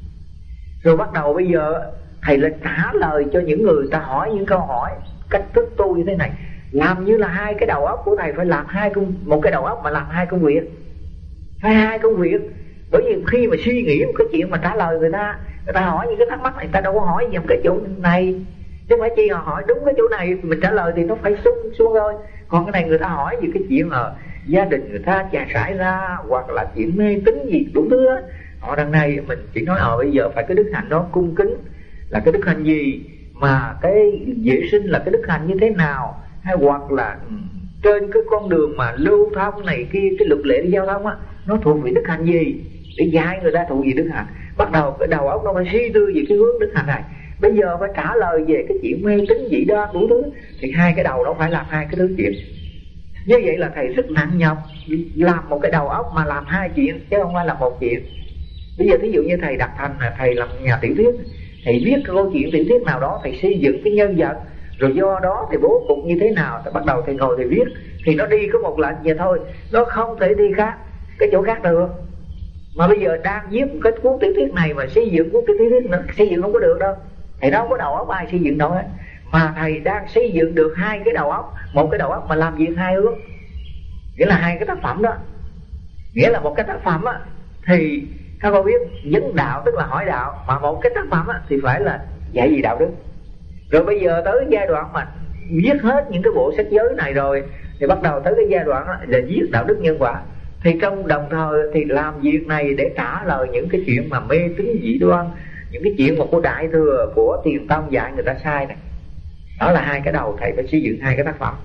Rồi bắt đầu bây giờ thầy lại trả lời cho những người ta hỏi những câu hỏi cách thức tu như thế này. Làm như là hai cái đầu óc của thầy phải làm hai công, một cái đầu óc mà làm hai công việc, phải hai công việc. Bởi vì khi mà suy nghĩ một cái chuyện mà trả lời người ta, người ta hỏi những cái thắc mắc này, người ta đâu có hỏi về cái chỗ này, chứ không phải chi họ hỏi đúng cái chỗ này mình trả lời thì nó phải xuống xuống thôi. Còn cái này người ta hỏi về cái chuyện là gia đình người ta chả xảy ra, hoặc là chuyện mê tín gì đủ thứ á. Họ đằng này mình chỉ nói ờ bây giờ phải cái đức hạnh đó cung kính là cái đức hạnh gì, mà cái vệ sinh là cái đức hạnh như thế nào, hay hoặc là trên cái con đường mà lưu thông này kia, cái luật lệ đi giao thông á, nó thuộc về đức hạnh gì để dạy người ta thuộc về đức hạnh. Bắt đầu cái đầu óc nó phải suy tư về cái hướng đức hạnh này. Bây giờ phải trả lời về cái chuyện mê tín dị đoan đủ thứ, thì hai cái đầu nó phải làm hai cái thứ chuyện. Như vậy là thầy rất nặng nhọc làm một cái đầu óc mà làm hai chuyện chứ không phải là một chuyện. Bây giờ thí dụ như thầy đặt thành là thầy làm nhà tiểu thuyết, thầy viết cái câu chuyện tiểu thuyết nào đó, thầy xây dựng cái nhân vật, rồi do đó thì bố cục như thế nào, thì bắt đầu thầy ngồi thầy viết, thì nó đi có một lệnh vậy thôi, nó không thể đi khác cái chỗ khác được. Mà bây giờ đang viết cái cuốn tiểu thuyết này mà xây dựng cuốn tiểu thuyết nữa, xây dựng không có được đâu. Thầy đâu có đầu óc ai xây dựng đâu hết, mà thầy đang xây dựng được hai cái đầu óc, một cái đầu óc mà làm việc hai hướng, nghĩa là hai cái tác phẩm đó. Nghĩa là một cái tác phẩm á, thì các con biết vấn đạo tức là hỏi đạo, mà một cái tác phẩm á, thì phải là dạy gì đạo đức. Rồi bây giờ tới giai đoạn mà viết hết những cái bộ sách giới này rồi, thì bắt đầu tới cái giai đoạn đó là viết đạo đức nhân quả. Thì trong đồng thời thì làm việc này để trả lời những cái chuyện mà mê tín dị đoan, những cái chuyện mà của Đại Thừa, của Tiền Tông dạy người ta sai này. Đó là hai cái đầu thầy phải xây dựng hai cái tác phẩm,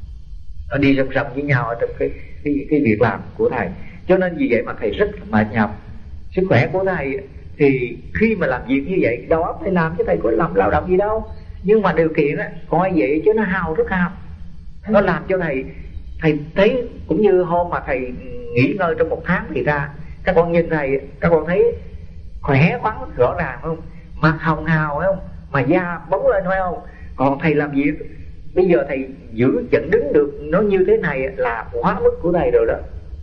nó đi song song với nhau ở trong cái, cái, cái việc làm của thầy. Cho nên vì vậy mà thầy rất là mệt nhọc. Sức khỏe của thầy thì khi mà làm việc như vậy đó phải làm, chứ thầy có làm lao động gì đâu. Nhưng mà điều kiện á, coi vậy chứ nó hao, rất hao. Nó làm cho thầy Thầy thấy cũng như hôm mà thầy nghỉ ngơi trong một tháng thì ra, các con nhìn thầy, các con thấy khỏe khoắn rõ ràng không? Mặt hồng hào phải không? Mà da bóng lên phải không? Còn thầy làm việc, bây giờ thầy giữ chẩn đứng được nó như thế này là quá mức của thầy rồi đó.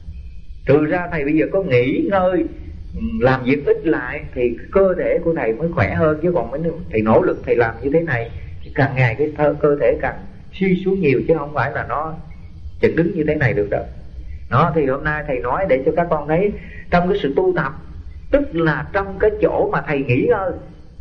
Trừ ra thầy bây giờ có nghỉ ngơi, làm việc ít lại thì cơ thể của thầy mới khỏe hơn. Chứ còn thầy nỗ lực thầy làm như thế này thì càng ngày cái thơ, cơ thể càng suy xuống nhiều, chứ không phải là nó chừng đứng như thế này được đâu. Đó, thì hôm nay thầy nói để cho các con thấy trong cái sự tu tập, tức là trong cái chỗ mà thầy nghỉ ngơi,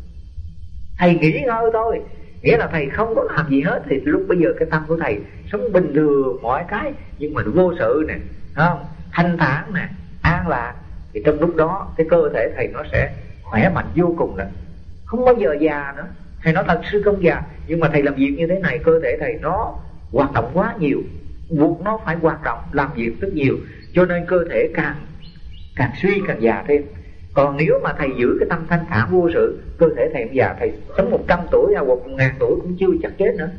thầy nghỉ ngơi thôi, nghĩa là thầy không có làm gì hết, thì lúc bây giờ cái tâm của thầy sống bình thường mọi cái, nhưng mà vô sự nè, không, thanh thản nè, an lạc, thì trong lúc đó cái cơ thể thầy nó sẽ khỏe mạnh vô cùng nè, không bao giờ già nữa. Thầy nói thật sự không già, nhưng mà thầy làm việc như thế này, cơ thể thầy nó hoạt động quá nhiều, buộc nó phải hoạt động làm việc rất nhiều, cho nên cơ thể càng càng suy càng già thêm. Còn nếu mà thầy giữ cái tâm thanh thản vô sự, cơ thể thầy không già, thầy sống một trăm tuổi hay một ngàn tuổi cũng chưa chắc chết nữa,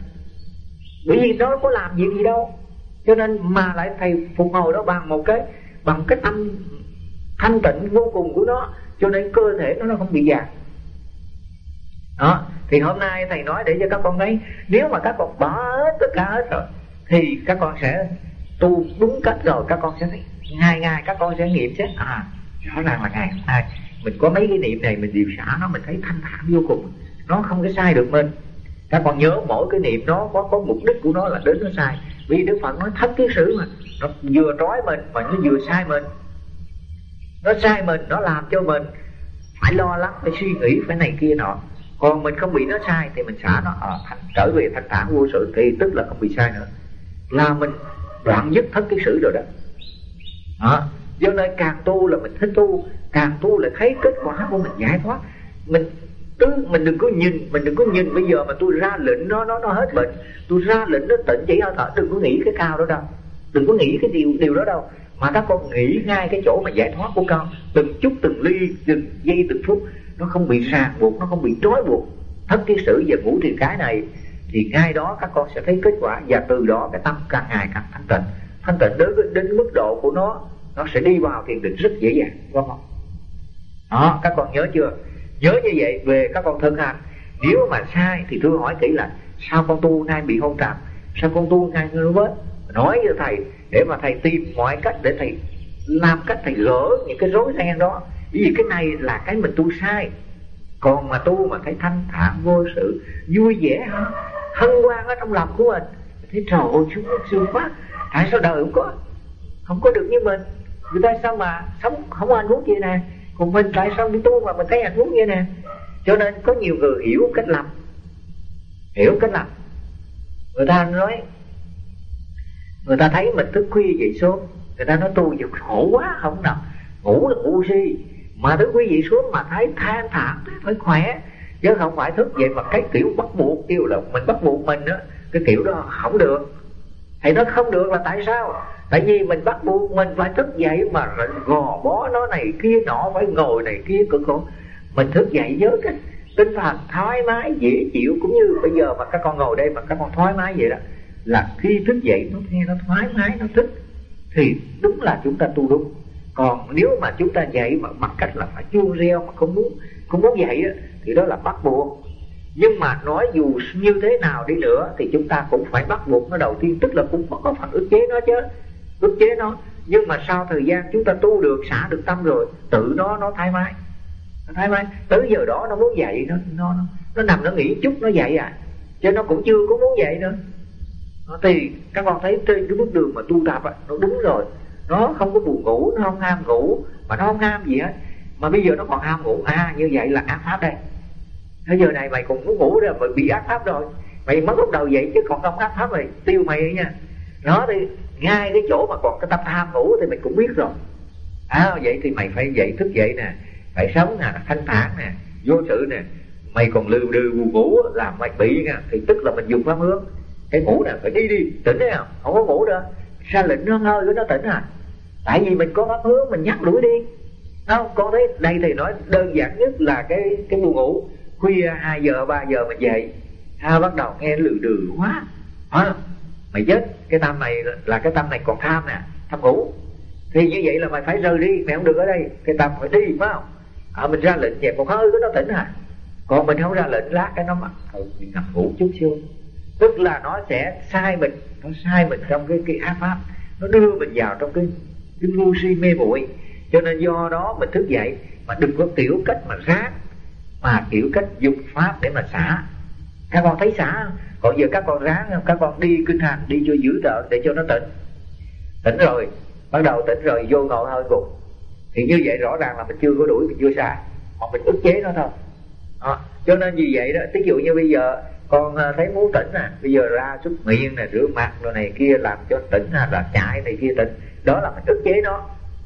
bởi vì nó có làm việc gì đâu. Cho nên mà lại thầy phục hồi đó bằng một cái bằng cái tâm thanh tịnh vô cùng của nó, cho nên cơ thể nó nó không bị già. Đó, thì hôm nay thầy nói để cho các con thấy, nếu mà các con bỏ hết tất cả hết rồi thì các con sẽ tu đúng cách rồi. Các con sẽ thấy ngày ngày các con sẽ nghiệm xét, à rõ ràng là ngày hôm nay mình có mấy cái niệm này mình điều xả nó, mình thấy thanh thản vô cùng, nó không có sai được mình. Các con nhớ mỗi cái niệm nó có có mục đích của nó là đến nó sai. Vì Đức Phật nói thất kiết sử mà, nó vừa trói mình mà nó vừa sai mình. Nó sai mình, nó làm cho mình phải lo lắng, phải suy nghĩ, phải này kia nọ. Còn mình không bị nó sai thì mình xả nó, à, thành, trở về thanh thản vô sự, thì tức là không bị sai nữa, là mình đoạn dứt thất kiết sử rồi đó. Đó, do nên càng tu là mình thích tu, càng tu là thấy kết quả của mình giải thoát. Mình cứ mình đừng có nhìn, mình đừng có nhìn bây giờ mà tôi ra lệnh nó nó nó hết bệnh, tôi ra lệnh nó tịnh chỉ hơi thở, đừng có nghĩ cái cao đó đâu, đừng có nghĩ cái điều điều đó đâu, mà các con nghĩ ngay cái chỗ mà giải thoát của con, từng chút từng ly, từng giây từng phút, nó không bị ràng buộc, nó không bị trói buộc thất kiết sử và ngũ thiền cái này, thì ngay đó các con sẽ thấy kết quả. Và từ đó cái tâm càng ngày càng thanh tịnh, thanh tịnh đến đến mức độ của nó, nó sẽ đi vào thiền định rất dễ dàng, đúng không? Đó, các con nhớ chưa? Nhớ như vậy về các con thực hành. Nếu mà sai thì thưa hỏi kỹ là sao con tu nay bị hôn trầm, sao con tu nay nó vết, nói với thầy để mà thầy tìm mọi cách để thầy làm cách thầy gỡ những cái rối ren đó. Bởi vì cái này là cái mình tu sai. Còn mà tu mà thấy thanh thản vô sự, vui vẻ hơn, hân hoan ở trong lòng của mình, thấy trời ơi sướng sướng quá, tại sao đời không có không có được như mình, người ta sao mà sống không có hạnh phúc vậy nè, còn mình tại sao đi tu mà mình thấy hạnh phúc vậy nè. Cho nên có nhiều người hiểu cách làm, hiểu cách làm. Người ta nói, người ta thấy mình thức khuya dậy sớm, người ta nói tu giật khổ quá, không nào ngủ là ngu si, mà thức khuya dậy sớm mà thấy than thản, phải khỏe, chứ không phải thức dậy mà cái kiểu bắt buộc, kêu là mình bắt buộc mình đó, cái kiểu đó không được. Thầy nói không được là tại sao? Tại vì mình bắt buộc mình phải thức dậy mà gò bó nó này kia nọ, phải ngồi này kia cực khổ. Mình thức dậy với cái tinh thần thoải mái dễ chịu, cũng như bây giờ mà các con ngồi đây mà các con thoải mái vậy đó, là khi thức dậy nó nghe nó thoải mái, nó thích, thì đúng là chúng ta tu đúng. Còn nếu mà chúng ta dậy mà bằng cách là phải chuông reo mà không muốn không muốn dậy đó, thì đó là bắt buộc. Nhưng mà nói dù như thế nào đi nữa thì chúng ta cũng phải bắt buộc nó đầu tiên, tức là cũng có phần ức chế nó chứ, ức chế nó. Nhưng mà sau thời gian chúng ta tu được, xả được tâm rồi, tự nó nó thoải mái, nó thoải mái. Tới giờ đó nó muốn dậy, nó nó nó nằm nó nghỉ chút nó dậy à, chứ nó cũng chưa có muốn dậy nữa. Nó thì các con thấy trên cái bước đường mà tu tập á, nó đúng rồi, nó không có buồn ngủ, nó không ham ngủ, mà nó không ham gì hết, mà bây giờ nó còn ham ngủ. À như vậy là ác pháp đây. Bây giờ này mày còn muốn ngủ rồi, mày bị ác pháp rồi, mày mất lúc đầu vậy chứ còn không ác pháp mày tiêu mày ấy nha. Đó thì ngay cái chỗ mà còn cái tâm ham ngủ thì mình cũng biết rồi. À vậy thì mày phải dậy, thức dậy nè, phải sống nè, thanh thản nè, vô sự nè. Mày còn lừ đừ buồn ngủ làm mày bị nha, thì tức là mình dùng pháp hướng. Cái ngủ nè phải đi đi, tỉnh đấy không? Không có ngủ nữa, ra lệnh nó hơi của nó tỉnh à. Tại vì mình có pháp hướng mình nhắc đuổi đi. Không, con thấy đây thì nói đơn giản nhất là cái cái buồn ngủ. Khuya hai giờ ba giờ mình dậy, ha, bắt đầu nghe lừ đừ quá, à, mày chết. Cái tâm này là cái tâm này còn tham nè, tham ngủ. Thì như vậy là mày phải rời đi, mày không được ở đây. Cái tâm phải đi, phải không? À, mình ra lệnh vậy một hơi của nó tỉnh à. Còn mình không ra lệnh lát cái nó mặc mình nằm ngủ chút xíu. Tức là nó sẽ sai mình, nó sai mình trong cái, cái ác pháp, nó đưa mình vào trong cái, cái ngu si mê muội. Cho nên do đó mình thức dậy mà đừng có kiểu cách mà ráng, mà kiểu cách dùng pháp để mà xả. Các con thấy xả không? Còn giờ các con ráng, các con đi kinh hành, đi cho dữ tợn để cho nó tỉnh. Tỉnh rồi, bắt đầu tỉnh rồi vô ngồi hơi gục. Thì như vậy rõ ràng là mình chưa có đuổi, mình chưa xài, mà mình ức chế nó thôi. À, cho nên vì vậy đó, ví dụ như bây giờ con thấy muốn tỉnh nè, bây giờ ra súc miệng nè, rửa mặt rồi này kia làm cho tỉnh, hay là chạy này kia tỉnh, đó là mình ức chế nó.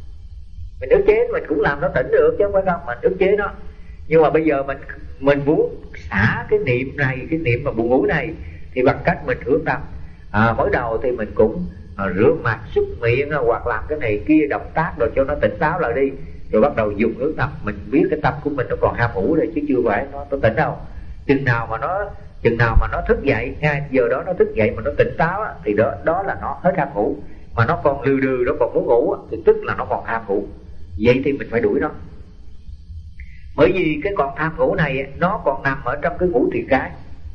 Mình ức chế mình cũng làm nó tỉnh được chứ không phải không, mình ức chế nó. Nhưng mà bây giờ mình mình muốn xả cái niệm này, cái niệm mà buồn ngủ này, thì bằng cách mình hướng tâm. À, mới đầu thì mình cũng à, rửa mặt, súc miệng hoặc làm cái này kia động tác rồi cho nó tỉnh táo lại đi. Rồi bắt đầu dùng hướng tâm, mình biết cái tâm của mình nó còn ham ngủ đây chứ chưa phải nó, nó tỉnh đâu. Chừng nào mà nó chừng nào mà nó thức dậy, ngay giờ đó nó thức dậy mà nó tỉnh táo á, thì đó đó là nó hết ham ngủ. Mà nó còn lừ đừ, nó còn muốn ngủ á, thì tức là nó còn ham ngủ. Vậy thì mình phải đuổi nó. Bởi vì cái con tham ngủ này nó còn nằm ở trong cái ngũ thiền cái.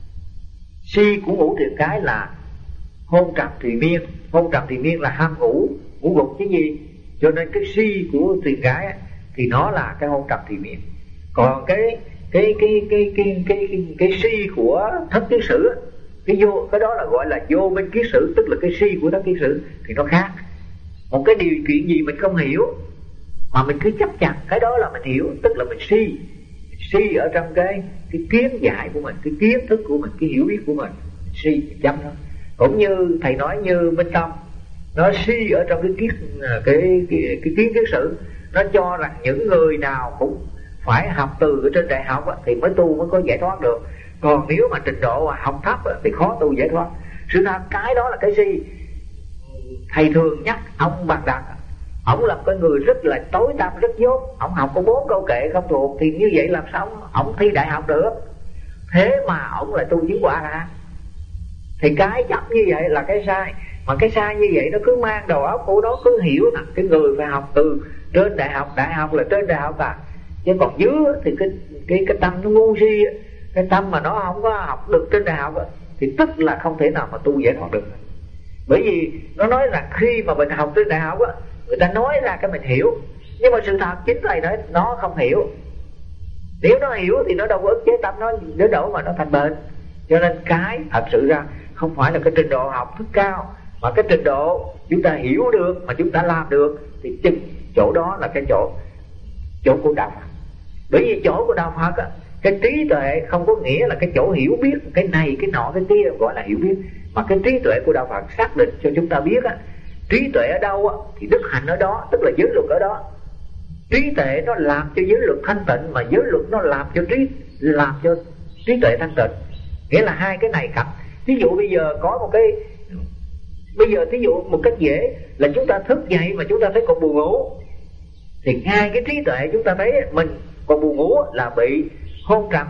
Si của ngũ thiền cái là hôn trầm thùy miên. Hôn trầm thùy miên là ham ngủ, ngủ gục chứ gì. Cho nên cái si của thiền cái thì nó là cái hôn trầm thùy miên. Còn cái cái cái cái cái cái cái, cái si của thất kiết sử, cái vô cái đó là gọi là vô minh kiết sử, tức là cái si của thất kiết sử thì nó khác. Một cái điều chuyện gì mình không hiểu mà mình cứ chấp chặt cái đó là mình hiểu, tức là mình si. Si ở trong cái cái kiến giải của mình, cái kiến thức của mình, cái hiểu biết của mình, mình si, mình chấp nó. Cũng như thầy nói như Minh Tâm, nó si ở trong cái kiết cái cái cái kiến kiết sử, nó cho rằng những người nào cũng phải học từ ở trên đại học á, thì mới tu mới có giải thoát được. Còn nếu mà trình độ học thấp á, thì khó tu giải thoát. Sự thật cái đó là cái si. Thầy thường nhắc ông Bàn Đạt, ông là cái người rất là tối tăm, rất dốt. Ông học có bốn câu kệ không thuộc, thì như vậy làm sao ông thi đại học được? Thế mà ông lại tu chứng quả ra. Thì cái chấp như vậy là cái sai. Mà cái sai như vậy nó cứ mang đầu óc của nó cứ hiểu là cái người phải học từ trên đại học, đại học là trên đại học à. Chứ còn dưới thì cái cái cái tâm nó ngu si, cái tâm mà nó không có học được trên đại học thì tức là không thể nào mà tu giải thoát được. Bởi vì nó nói là khi mà mình học trên đại học á, người ta nói ra cái mình hiểu, nhưng mà sự thật chính thầy nói nó không hiểu. Nếu nó hiểu thì nó đâu có ức chế tâm nó đến đâu mà nó thành bệnh. Cho nên cái thật sự ra không phải là cái trình độ học thức cao, mà cái trình độ chúng ta hiểu được mà chúng ta làm được, thì chừng chỗ đó là cái chỗ chỗ của đạo Phật. Bởi vì chỗ của đạo Phật á, cái trí tuệ không có nghĩa là cái chỗ hiểu biết cái này cái nọ cái kia gọi là hiểu biết, mà cái trí tuệ của đạo Phật xác định cho chúng ta biết á, trí tuệ ở đâu á, thì đức hạnh ở đó, tức là giới luật ở đó. Trí tuệ nó làm cho giới luật thanh tịnh, mà giới luật nó làm cho trí làm cho trí tuệ thanh tịnh. Nghĩa là hai cái này cặp. Ví dụ bây giờ có một cái bây giờ thí dụ một cách dễ là chúng ta thức dậy mà chúng ta thấy còn buồn ngủ, thì ngay cái trí tuệ chúng ta thấy mình còn buồn ngủ là bị hôn trầm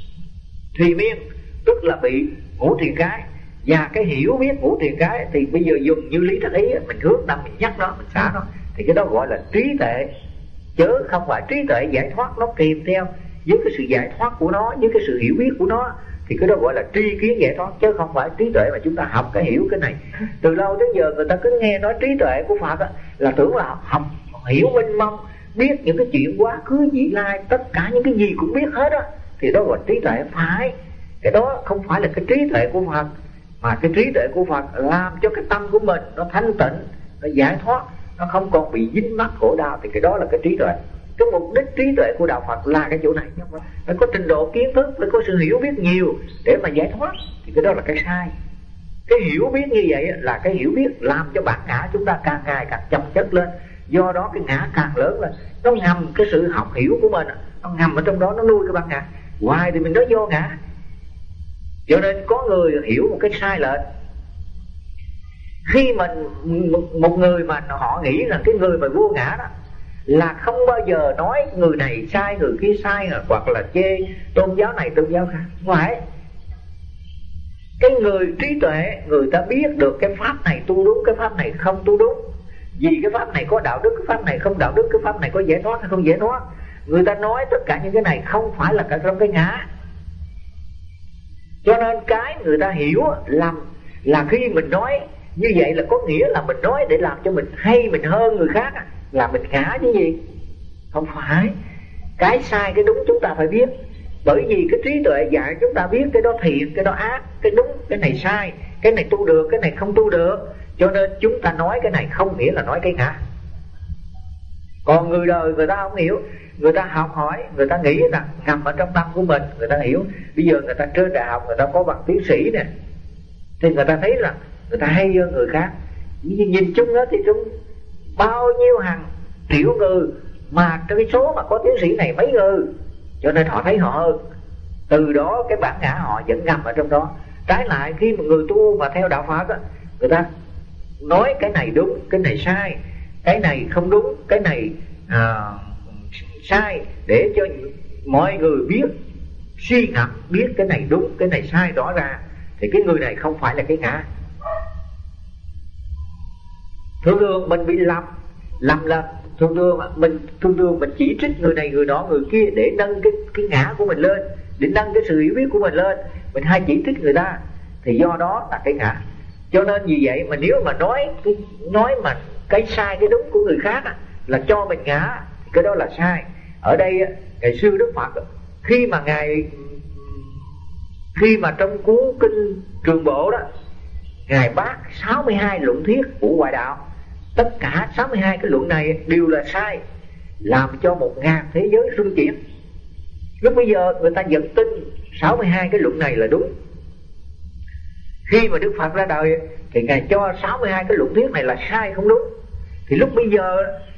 thùy miên, tức là bị ngũ thiền cái. Và cái hiểu biết ngũ thiền cái thì bây giờ dùng như lý thật ý, mình hướng tâm, mình nhắc nó, mình xả nó, thì cái đó gọi là trí tuệ, chứ không phải trí tuệ giải thoát nó kèm theo với cái sự giải thoát của nó, với cái sự hiểu biết của nó, thì cái đó gọi là tri kiến giải thoát, chứ không phải trí tuệ mà chúng ta học cái hiểu cái này. Từ lâu đến giờ người ta cứ nghe nói trí tuệ của Phật á, là tưởng là học hiểu mênh mông, biết những cái chuyện quá khứ vị lai, tất cả những cái gì cũng biết hết á, thì đó gọi trí tuệ. Phải, cái đó không phải là cái trí tuệ của Phật, mà cái trí tuệ của Phật làm cho cái tâm của mình nó thanh tịnh, nó giải thoát, nó không còn bị dính mắc khổ đau, thì cái đó là cái trí tuệ. Cái mục đích trí tuệ của đạo Phật là cái chỗ này, phải có trình độ kiến thức, phải có sự hiểu biết nhiều để mà giải thoát, thì cái đó là cái sai. Cái hiểu biết như vậy là cái hiểu biết làm cho bản ngã chúng ta càng ngày càng chồng chất lên. Do đó cái ngã càng lớn lên, nó ngầm cái sự học hiểu của mình, nó ngầm ở trong đó, nó nuôi cái bản ngã. Hoài thì mình nói vô ngã. Cho nên có người hiểu một cái sai lệch. Khi mình một người mà họ nghĩ rằng cái người mà vô ngã đó là không bao giờ nói người này sai, người kia sai, hoặc là chê tôn giáo này tôn giáo khác. Không phải. Cái người trí tuệ, người ta biết được cái pháp này tu đúng, cái pháp này không tu đúng, vì cái pháp này có đạo đức, cái pháp này không đạo đức, cái pháp này có giải thoát hay không giải thoát. Người ta nói tất cả những cái này không phải là cả trong cái ngã. Cho nên cái người ta hiểu làm là khi mình nói như vậy là có nghĩa là mình nói để làm cho mình hay, mình hơn người khác, là mình ngã chứ gì. Không phải. Cái sai cái đúng chúng ta phải biết. Bởi vì cái trí tuệ dạy chúng ta biết cái đó thiện, cái đó ác, cái đúng, cái này sai, cái này tu được, cái này không tu được. Cho nên chúng ta nói cái này không nghĩa là nói cái ngã. Còn người đời người ta không hiểu. Người ta học hỏi, người ta nghĩ rằng nằm ở trong tâm của mình, người ta hiểu. Bây giờ người ta trên đại học, người ta có bằng tiến sĩ nè, thì người ta thấy rằng người ta hay hơn người khác. Nhìn chung đó thì chúng bao nhiêu hàng triệu người, mà cái số mà có tiến sĩ này mấy người, cho nên họ thấy họ hơn. Từ đó cái bản ngã họ vẫn ngầm ở trong đó. Trái lại khi mà người tu mà theo đạo Phật á, người ta nói cái này đúng, cái này sai, cái này không đúng, cái này à, sai, để cho mọi người biết, suy ngẫm biết cái này đúng, cái này sai rõ ràng, thì cái người này không phải là cái ngã. Thường thường mình bị lầm, lầm là thường thường mình thường thường mình chỉ trích người này người đó người kia để nâng cái cái ngã của mình lên, để nâng cái sự hiểu biết của mình lên. Mình hay chỉ trích người ta, thì do đó là cái ngã. Cho nên vì vậy mà nếu mà nói cái nói mà cái sai cái đúng của người khác á, là cho mình ngã, thì cái đó là sai. Ở đây ngày xưa Đức Phật khi mà ngài khi mà trong cuốn kinh Trường Bộ đó, ngài bác sáu mươi hai luận thuyết của ngoại đạo. Tất cả sáu mươi hai cái luận này đều là sai, làm cho một ngàn thế giới rung chuyển. Lúc bây giờ người ta vẫn tin sáu mươi hai cái luận này là đúng. Khi mà Đức Phật ra đời thì ngài cho sáu mươi hai cái luận thuyết này là sai, không đúng. Thì lúc bây giờ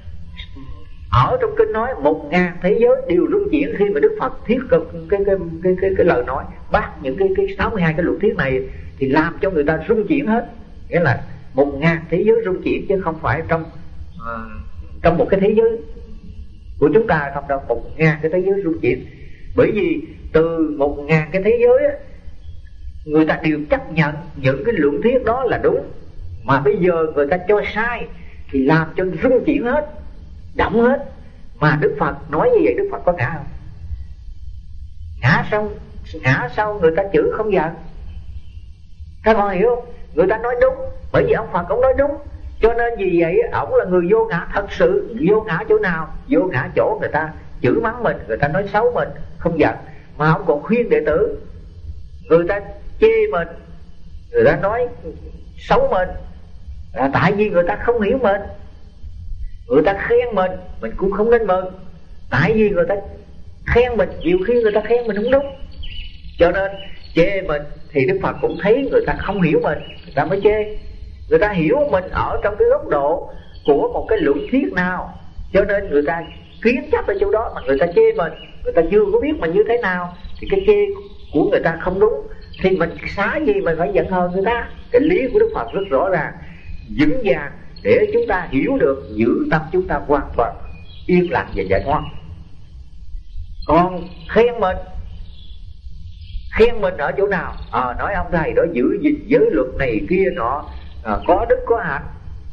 ở trong kinh nói một ngàn thế giới đều rung chuyển khi mà Đức Phật thiết cực cái cái cái cái, cái lời nói bác những cái cái sáu mươi hai cái luận thuyết này, thì làm cho người ta rung chuyển hết. Nghĩa là một ngàn thế giới rung chuyển, chứ không phải trong uh, trong một cái thế giới của chúng ta không đâu, một ngàn cái thế giới rung chuyển. Bởi vì từ một ngàn cái thế giới á, người ta đều chấp nhận những cái luận thuyết đó là đúng, mà bây giờ người ta cho sai thì làm cho rung chuyển hết, động hết. Mà Đức Phật nói như vậy, Đức Phật có ngã không? Ngã xong, ngã sau người ta chửi không giận. Các con hiểu không? Người ta nói đúng, bởi vì ông Phật ông nói đúng. Cho nên vì vậy ổng là người vô ngã thật sự. Vô ngã chỗ nào? Vô ngã chỗ người ta chửi mắng mình, người ta nói xấu mình, không giận. Mà ông còn khuyên đệ tử. Người ta chê mình, người ta nói xấu mình, là tại vì người ta không hiểu mình. Người ta khen mình, mình cũng không nên mừng, tại vì người ta khen mình, nhiều khi người ta khen mình không đúng. Cho nên chê mình thì Đức Phật cũng thấy người ta không hiểu mình, người ta mới chê. Người ta hiểu mình ở trong cái góc độ của một cái luận thuyết nào, cho nên người ta kiến chấp ở chỗ đó, mà người ta chê mình, người ta chưa có biết mình như thế nào, thì cái chê của người ta không đúng, thì mình xá gì mình phải giận hờn người ta. Cái lý của Đức Phật rất rõ ràng, vững vàng, để chúng ta hiểu được, giữ tâm chúng ta hoàn toàn yên lặng và giải thoát. Còn khen mình, khen mình ở chỗ nào? À, nói ông thầy đó giữ gìn giới luật này kia nọ, à, có đức có hạnh.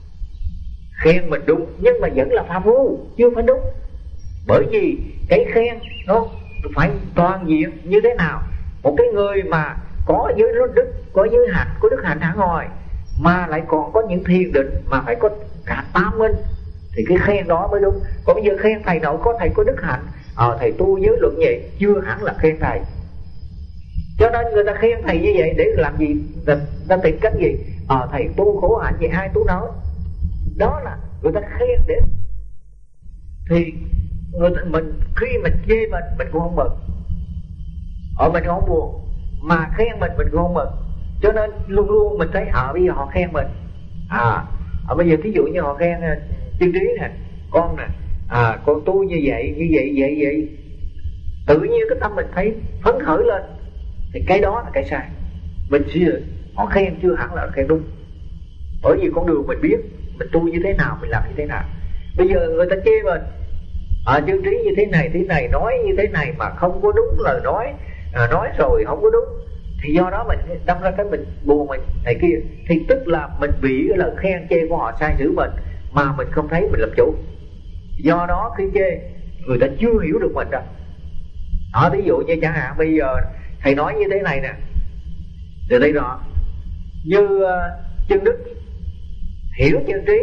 Khen mình đúng, nhưng mà vẫn là phàm phu, chưa phải đúng. Bởi vì cái khen nó phải toàn diện như thế nào. Một cái người mà có giới đức, có giới hạnh, có đức hạnh hẳn hồi, mà lại còn có những thiền định, mà phải có cả tám minh, thì cái khen đó mới đúng. Còn bây giờ khen thầy nội có thầy có đức hạnh, ờ à, thầy tu giới luật vậy, chưa hẳn là khen thầy. Cho nên người ta khen thầy như vậy để làm gì? Ta, ta tìm cách gì? Ờ à, thầy tu khổ hạnh vậy ai tu nói. Đó là người ta khen để thì người ta, mình khi mình chê mình mình cũng không mừng, ở mình cũng không buồn, mà khen mình mình cũng không mừng. Cho nên luôn luôn mình thấy ở à, bây giờ họ khen mình, à ở bây giờ thí dụ như họ khen Chân Trí nè, con nè, à con tu như vậy như vậy vậy vậy, tự nhiên cái tâm mình thấy phấn khởi lên, thì cái đó là cái sai. Mình suy họ khen chưa hẳn là khen đúng, bởi vì con đường mình biết mình tu như thế nào, mình làm như thế nào. Bây giờ người ta chê mình, à, Chân Trí như thế này thế này, nói như thế này mà không có đúng lời nói, à, nói rồi không có đúng, thì do đó mình đâm ra cái mình buồn mình này kia, thì tức là mình bị cái lời khen chê của họ sai sử mình mà mình không thấy mình làm chủ. Do đó khi chê người ta chưa hiểu được mình đâu. Đó, ví dụ như chẳng hạn bây giờ thầy nói như thế này nè, từ đây rõ như uh, Chân Đức hiểu Chân Trí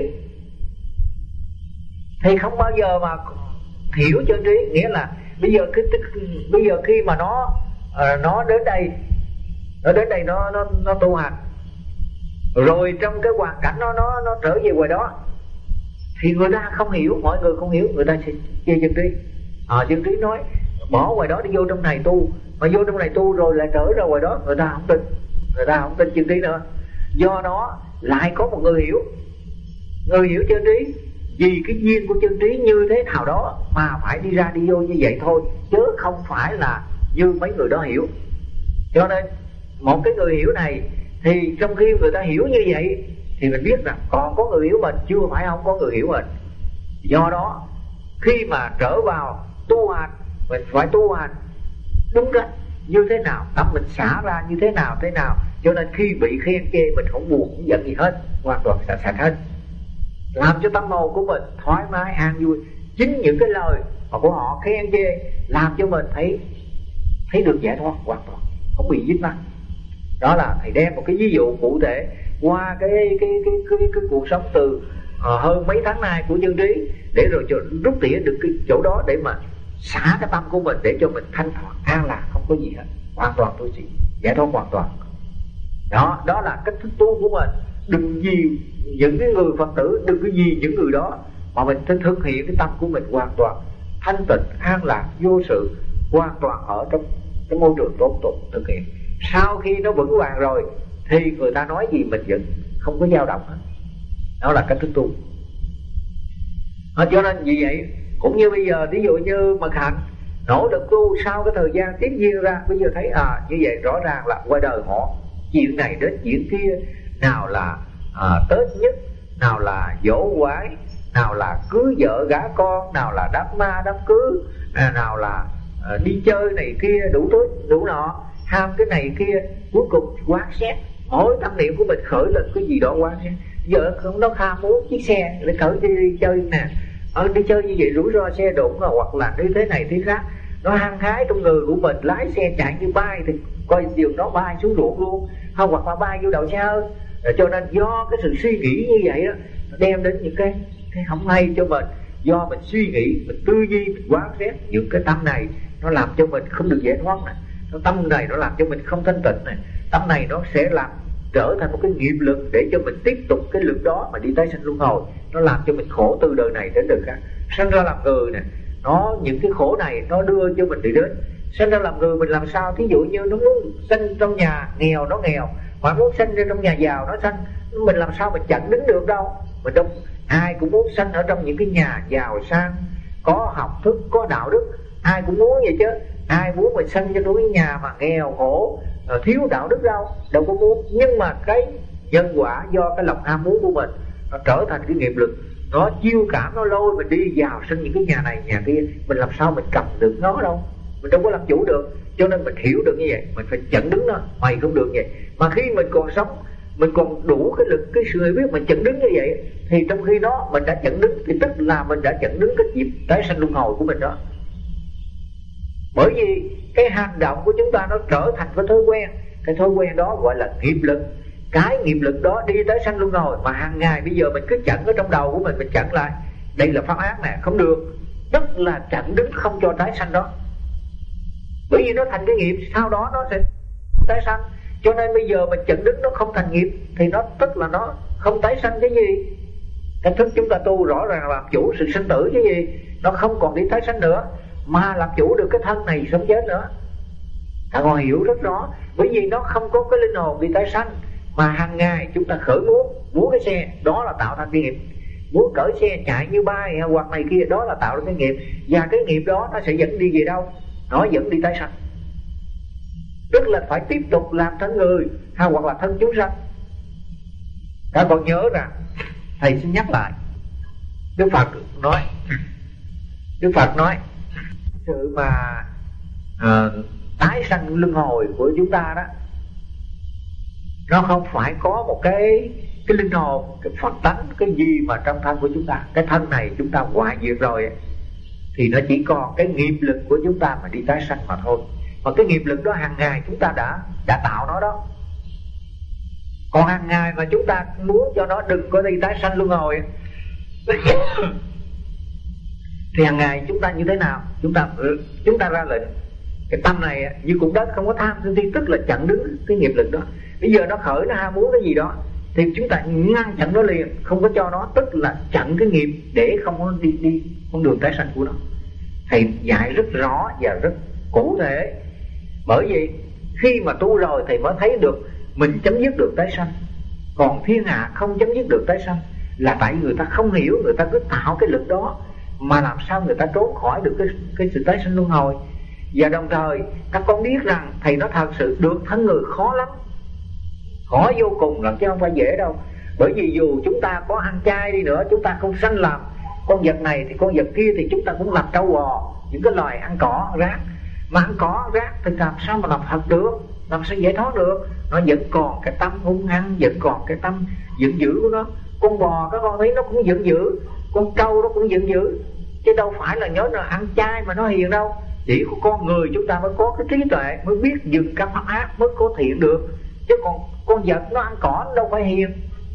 thì không bao giờ mà hiểu Chân Trí, nghĩa là bây giờ cái bây giờ khi mà nó uh, nó đến đây nó đến đây nó nó nó tu hành, rồi trong cái hoàn cảnh nó nó nó trở về ngoài đó thì người ta không hiểu, mọi người không hiểu, người ta sẽ chê Chân Trí. À, Chân Trí nói bỏ ngoài đó đi vô trong này tu, mà vô trong này tu rồi lại trở ra ngoài đó, người ta không tin, người ta không tin Chân Trí nữa. Do đó lại có một người hiểu, người hiểu Chân Trí vì cái duyên của Chân Trí như thế nào đó mà phải đi ra đi vô như vậy thôi, chứ không phải là như mấy người đó hiểu. Cho nên một cái người hiểu này thì trong khi người ta hiểu như vậy thì mình biết rằng còn có người hiểu mình, chưa phải không có người hiểu mình. Do đó khi mà trở vào tu hành, mình phải tu hành đúng cách như thế nào, tâm mình xả ra như thế nào thế nào. Cho nên khi bị khen chê mình không buồn không giận gì hết, hoàn toàn sạch sạch hết, làm cho tâm hồn của mình thoải mái an vui. Chính những cái lời của họ khen chê làm cho mình thấy thấy được giải thoát hoàn toàn, không bị dính mắc. Đó là thầy đem một cái ví dụ cụ thể qua cái cái cái cái, cái, cái cuộc sống từ uh, hơn mấy tháng nay của Chân Trí, để rồi cho, rút tỉa được cái chỗ đó để mà xả cái tâm của mình, để cho mình thanh thoát an lạc, không có gì hết, hoàn toàn tôi chỉ giải thoát hoàn toàn. Đó, đó là cách thức tu của mình. Đừng vì những cái người Phật tử, đừng có vì những người đó mà mình thực hiện cái tâm của mình hoàn toàn thanh tịnh, an lạc, vô sự, hoàn toàn ở trong cái môi trường tốt tốt thực hiện. Sau khi nó vững vàng rồi thì người ta nói gì mình vẫn không có dao động hết. Đó là cách thức tu. À, cho nên vì vậy cũng như bây giờ ví dụ như Mật Hạnh nỗ lực tu, sau cái thời gian tiếp duyên ra bây giờ thấy à như vậy rõ ràng là qua đời họ chuyện này đến chuyện kia, nào là à, Tết nhất, nào là dỗ quái, nào là cưới vợ gả con, nào là đám ma đám cưới, à, nào là à, đi chơi này kia, đủ thứ đủ nọ, ham cái này kia. Cuối cùng quán xét, mỗi tâm niệm của mình khởi lên cái gì đó quán xét. Vợ không, nó ham muốn chiếc xe để khởi đi, đi chơi nè, ở đi chơi như vậy rủi ro xe đụng, hoặc là như thế này thế khác. Nó hăng hái trong người của mình, lái xe chạy như bay thì coi giường nó bay xuống ruộng luôn, không, hoặc là bay vô đầu xe hơn. Cho nên do cái sự suy nghĩ như vậy đó, nó đem đến những cái, cái không hay cho mình. Do mình suy nghĩ, mình tư duy, mình quán xét những cái tâm này, nó làm cho mình không được giải thoát này. Cái tâm này nó làm cho mình không thanh tịnh này. Tâm này nó sẽ làm trở thành một cái nghiệp lực để cho mình tiếp tục cái lực đó mà đi tái sanh luân hồi. Nó làm cho mình khổ từ đời này đến đời khác. Sanh ra làm người nè, nó những cái khổ này nó đưa cho mình đi đến. Sanh ra làm người mình làm sao, thí dụ như nó muốn sanh trong nhà nghèo nó nghèo, mà muốn sanh ra trong nhà giàu nó sanh, mình làm sao mình chặn đứng được đâu. Mình đâu, ai cũng muốn sanh ở trong những cái nhà giàu sang, có học thức, có đạo đức, ai cũng muốn vậy chứ. Ai muốn mình sanh cho cái nhà mà nghèo khổ, thiếu đạo đức đâu, đâu có muốn. Nhưng mà cái nhân quả do cái lòng ham muốn của mình, nó trở thành cái nghiệp lực, nó chiêu cảm, nó lôi mình đi vào sanh những cái nhà này nhà kia. Mình làm sao mình cầm được nó đâu, mình đâu có làm chủ được. Cho nên mình hiểu được như vậy, mình phải chặn đứng nó. Mày không được vậy. Mà khi mình còn sống, mình còn đủ cái lực, cái sự hiểu biết, mình chặn đứng như vậy, thì trong khi đó mình đã chặn đứng, thì tức là mình đã chặn đứng cái dịp tái sanh luân hồi của mình đó. Bởi vì cái hành động của chúng ta nó trở thành cái thói quen. Cái thói quen đó gọi là nghiệp lực. Cái nghiệp lực đó đi tới sanh luân hồi, mà hàng ngày bây giờ mình cứ chặn ở trong đầu của mình, mình chặn lại đây là pháp ác nè, không được, tức là chặn đứng không cho tái sanh đó. Bởi vì nó thành cái nghiệp, sau đó nó sẽ tái sanh. Cho nên bây giờ mình chặn đứng nó không thành nghiệp, thì nó tức là nó không tái sanh cái gì. Cách thức chúng ta tu rõ ràng là làm chủ sự sinh tử chứ gì. Nó không còn đi tái sanh nữa, mà làm chủ được cái thân này sống chết nữa. Ta còn hiểu rất rõ. Bởi vì nó không có cái linh hồn đi tái sanh, mà hàng ngày chúng ta khởi muốn muốn cái xe, đó là tạo thành cái nghiệp. Muốn cởi xe chạy như bay hoặc này kia, đó là tạo ra cái nghiệp. Và cái nghiệp đó nó sẽ dẫn đi về đâu? Nó dẫn đi tái sanh. Tức là phải tiếp tục làm thân người hay hoặc là thân chúng sanh. Các con nhớ rằng, thầy xin nhắc lại, Đức Phật nói Đức Phật nói sự mà uh, tái sanh luân hồi của chúng ta đó, nó không phải có một cái cái linh hồn, cái Phật tánh, cái gì mà trong thân của chúng ta. Cái thân này chúng ta hoại diệt rồi thì nó chỉ còn cái nghiệp lực của chúng ta mà đi tái sanh mà thôi. Mà cái nghiệp lực đó hàng ngày chúng ta đã đã tạo nó đó. Còn hàng ngày mà chúng ta muốn cho nó đừng có đi tái sanh luân hồi thì hàng ngày chúng ta như thế nào? Chúng ta chúng ta ra lệnh cái tâm này như cục đất không có tham sân si, tức là chặn đứng cái nghiệp lực đó. Bây giờ nó khởi, nó ham muốn cái gì đó thì chúng ta ngăn chặn nó liền, không có cho nó, tức là chặn cái nghiệp để không có đi đi con đường tái sanh của nó. Thầy dạy rất rõ và rất cụ thể. Bởi vì khi mà tu rồi thì mới thấy được mình chấm dứt được tái sanh. Còn thiên hạ không chấm dứt được tái sanh là tại người ta không hiểu, người ta cứ tạo cái lực đó mà làm sao người ta trốn khỏi được cái, cái sự tái sanh luân hồi. Và đồng thời các con biết rằng thầy nói thật sự được thân người khó lắm, khó vô cùng lắm chứ không phải dễ đâu. Bởi vì dù chúng ta có ăn chay đi nữa, chúng ta không sanh làm con vật này thì con vật kia, thì chúng ta cũng làm trâu bò, những cái loài ăn cỏ rác. Mà ăn cỏ rác thì làm sao mà làm Phật được, làm sao giải thoát được? Nó vẫn còn cái tâm hung hăng, vẫn còn cái tâm giận dữ của nó. Con bò các con thấy nó cũng giận dữ, con trâu nó cũng giận dữ, chứ đâu phải là nhớ là ăn chay mà nó hiền đâu. Chỉ có con người chúng ta mới có cái trí tuệ, mới biết dừng các pháp ác, mới có thiện được. Chứ còn con vật nó ăn cỏ nó đâu phải hiền.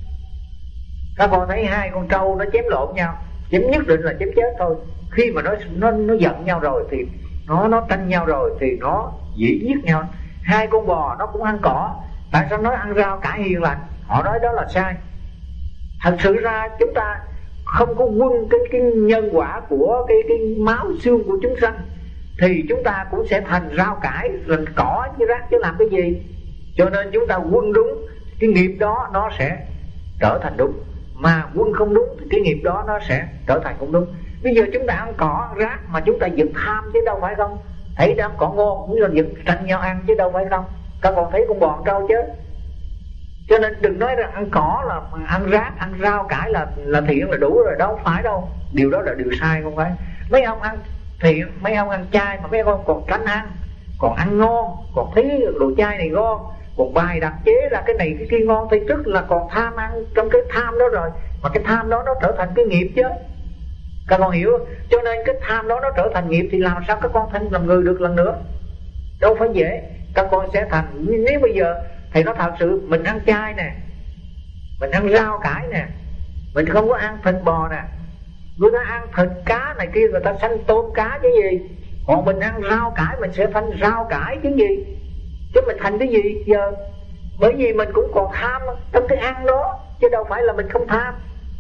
Các con thấy hai con trâu nó chém lộn nhau, chém nhất định là chém chết thôi. Khi mà nó nó nó giận nhau rồi thì nó nó tranh nhau rồi thì nó dĩ giết nhau. Hai con bò nó cũng ăn cỏ, tại sao nói ăn rau cải hiền lành? Họ nói đó là sai. Thật sự ra chúng ta không có quân cái, cái nhân quả của cái, cái máu xương của chúng sanh thì chúng ta cũng sẽ thành rau cải, thành cỏ chứ rác chứ làm cái gì. Cho nên chúng ta quân đúng, cái nghiệp đó nó sẽ trở thành đúng. Mà quân không đúng thì cái nghiệp đó nó sẽ trở thành không đúng. Bây giờ chúng ta ăn cỏ rác mà chúng ta vẫn tham chứ đâu phải không? Thấy đám cỏ ngon cũng là vẫn tranh nhau ăn chứ đâu phải không? Các con thấy con bò con trâu chứ. Cho nên đừng nói rằng ăn cỏ là ăn rác, ăn rau cải là là thiện là đủ rồi, đâu phải đâu. Điều đó là điều sai không phải. Mấy ông ăn thiện, mấy ông ăn chay mà mấy ông còn tránh ăn, còn ăn ngon, còn thấy đồ chay này ngon, còn bài đặt chế ra cái này cái kia ngon thì tức là còn tham ăn trong cái tham đó rồi. Mà cái tham đó nó trở thành cái nghiệp chứ. Các con hiểu không? Cho nên cái tham đó nó trở thành nghiệp thì làm sao các con thành làm người được lần nữa? Đâu phải dễ. Các con sẽ thành, nếu bây giờ thầy nói thật sự, mình ăn chay nè, mình ăn rau cải nè, mình không có ăn thịt bò nè, người ta ăn thịt cá này kia, người ta sanh tôm cá chứ gì. Còn mình ăn rau cải mình sẽ thành rau cải chứ gì. Chứ mình thành cái gì giờ? Bởi vì mình cũng còn tham trong cái ăn đó, chứ đâu phải là mình không tham.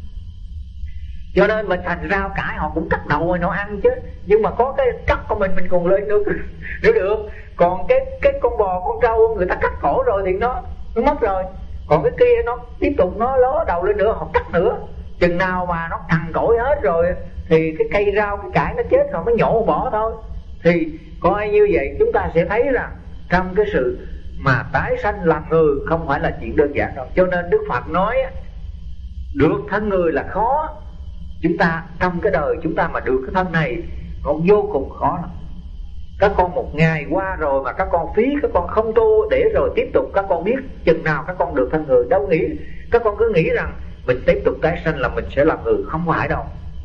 Cho nên mình thành rau cải, họ cũng cắt đầu rồi nó ăn chứ. Nhưng mà có cái cắt của mình mình còn lên được nữa được. Còn cái cái con bò con trâu người ta cắt cổ rồi thì nó nó mất rồi. Còn cái kia nó tiếp tục nó ló đầu lên nữa, họ cắt nữa. Chừng nào mà nó cằn cỗi hết rồi thì cái cây rau cái cải nó chết rồi mới nhổ bỏ thôi. Thì coi như vậy chúng ta sẽ thấy rằng trong cái sự mà tái sanh làm người không phải là chuyện đơn giản đâu. Cho nên Đức Phật nói được thân người là khó. Chúng ta trong cái đời chúng ta mà được cái thân này nó vô cùng khó lắm. Các con một ngày qua rồi mà các con phí, các con không tu để rồi tiếp tục các con biết chừng nào các con được thân người. Đâu nghĩ, các con cứ nghĩ rằng mình tiếp tục tái sanh là mình sẽ làm người, không phải đâu.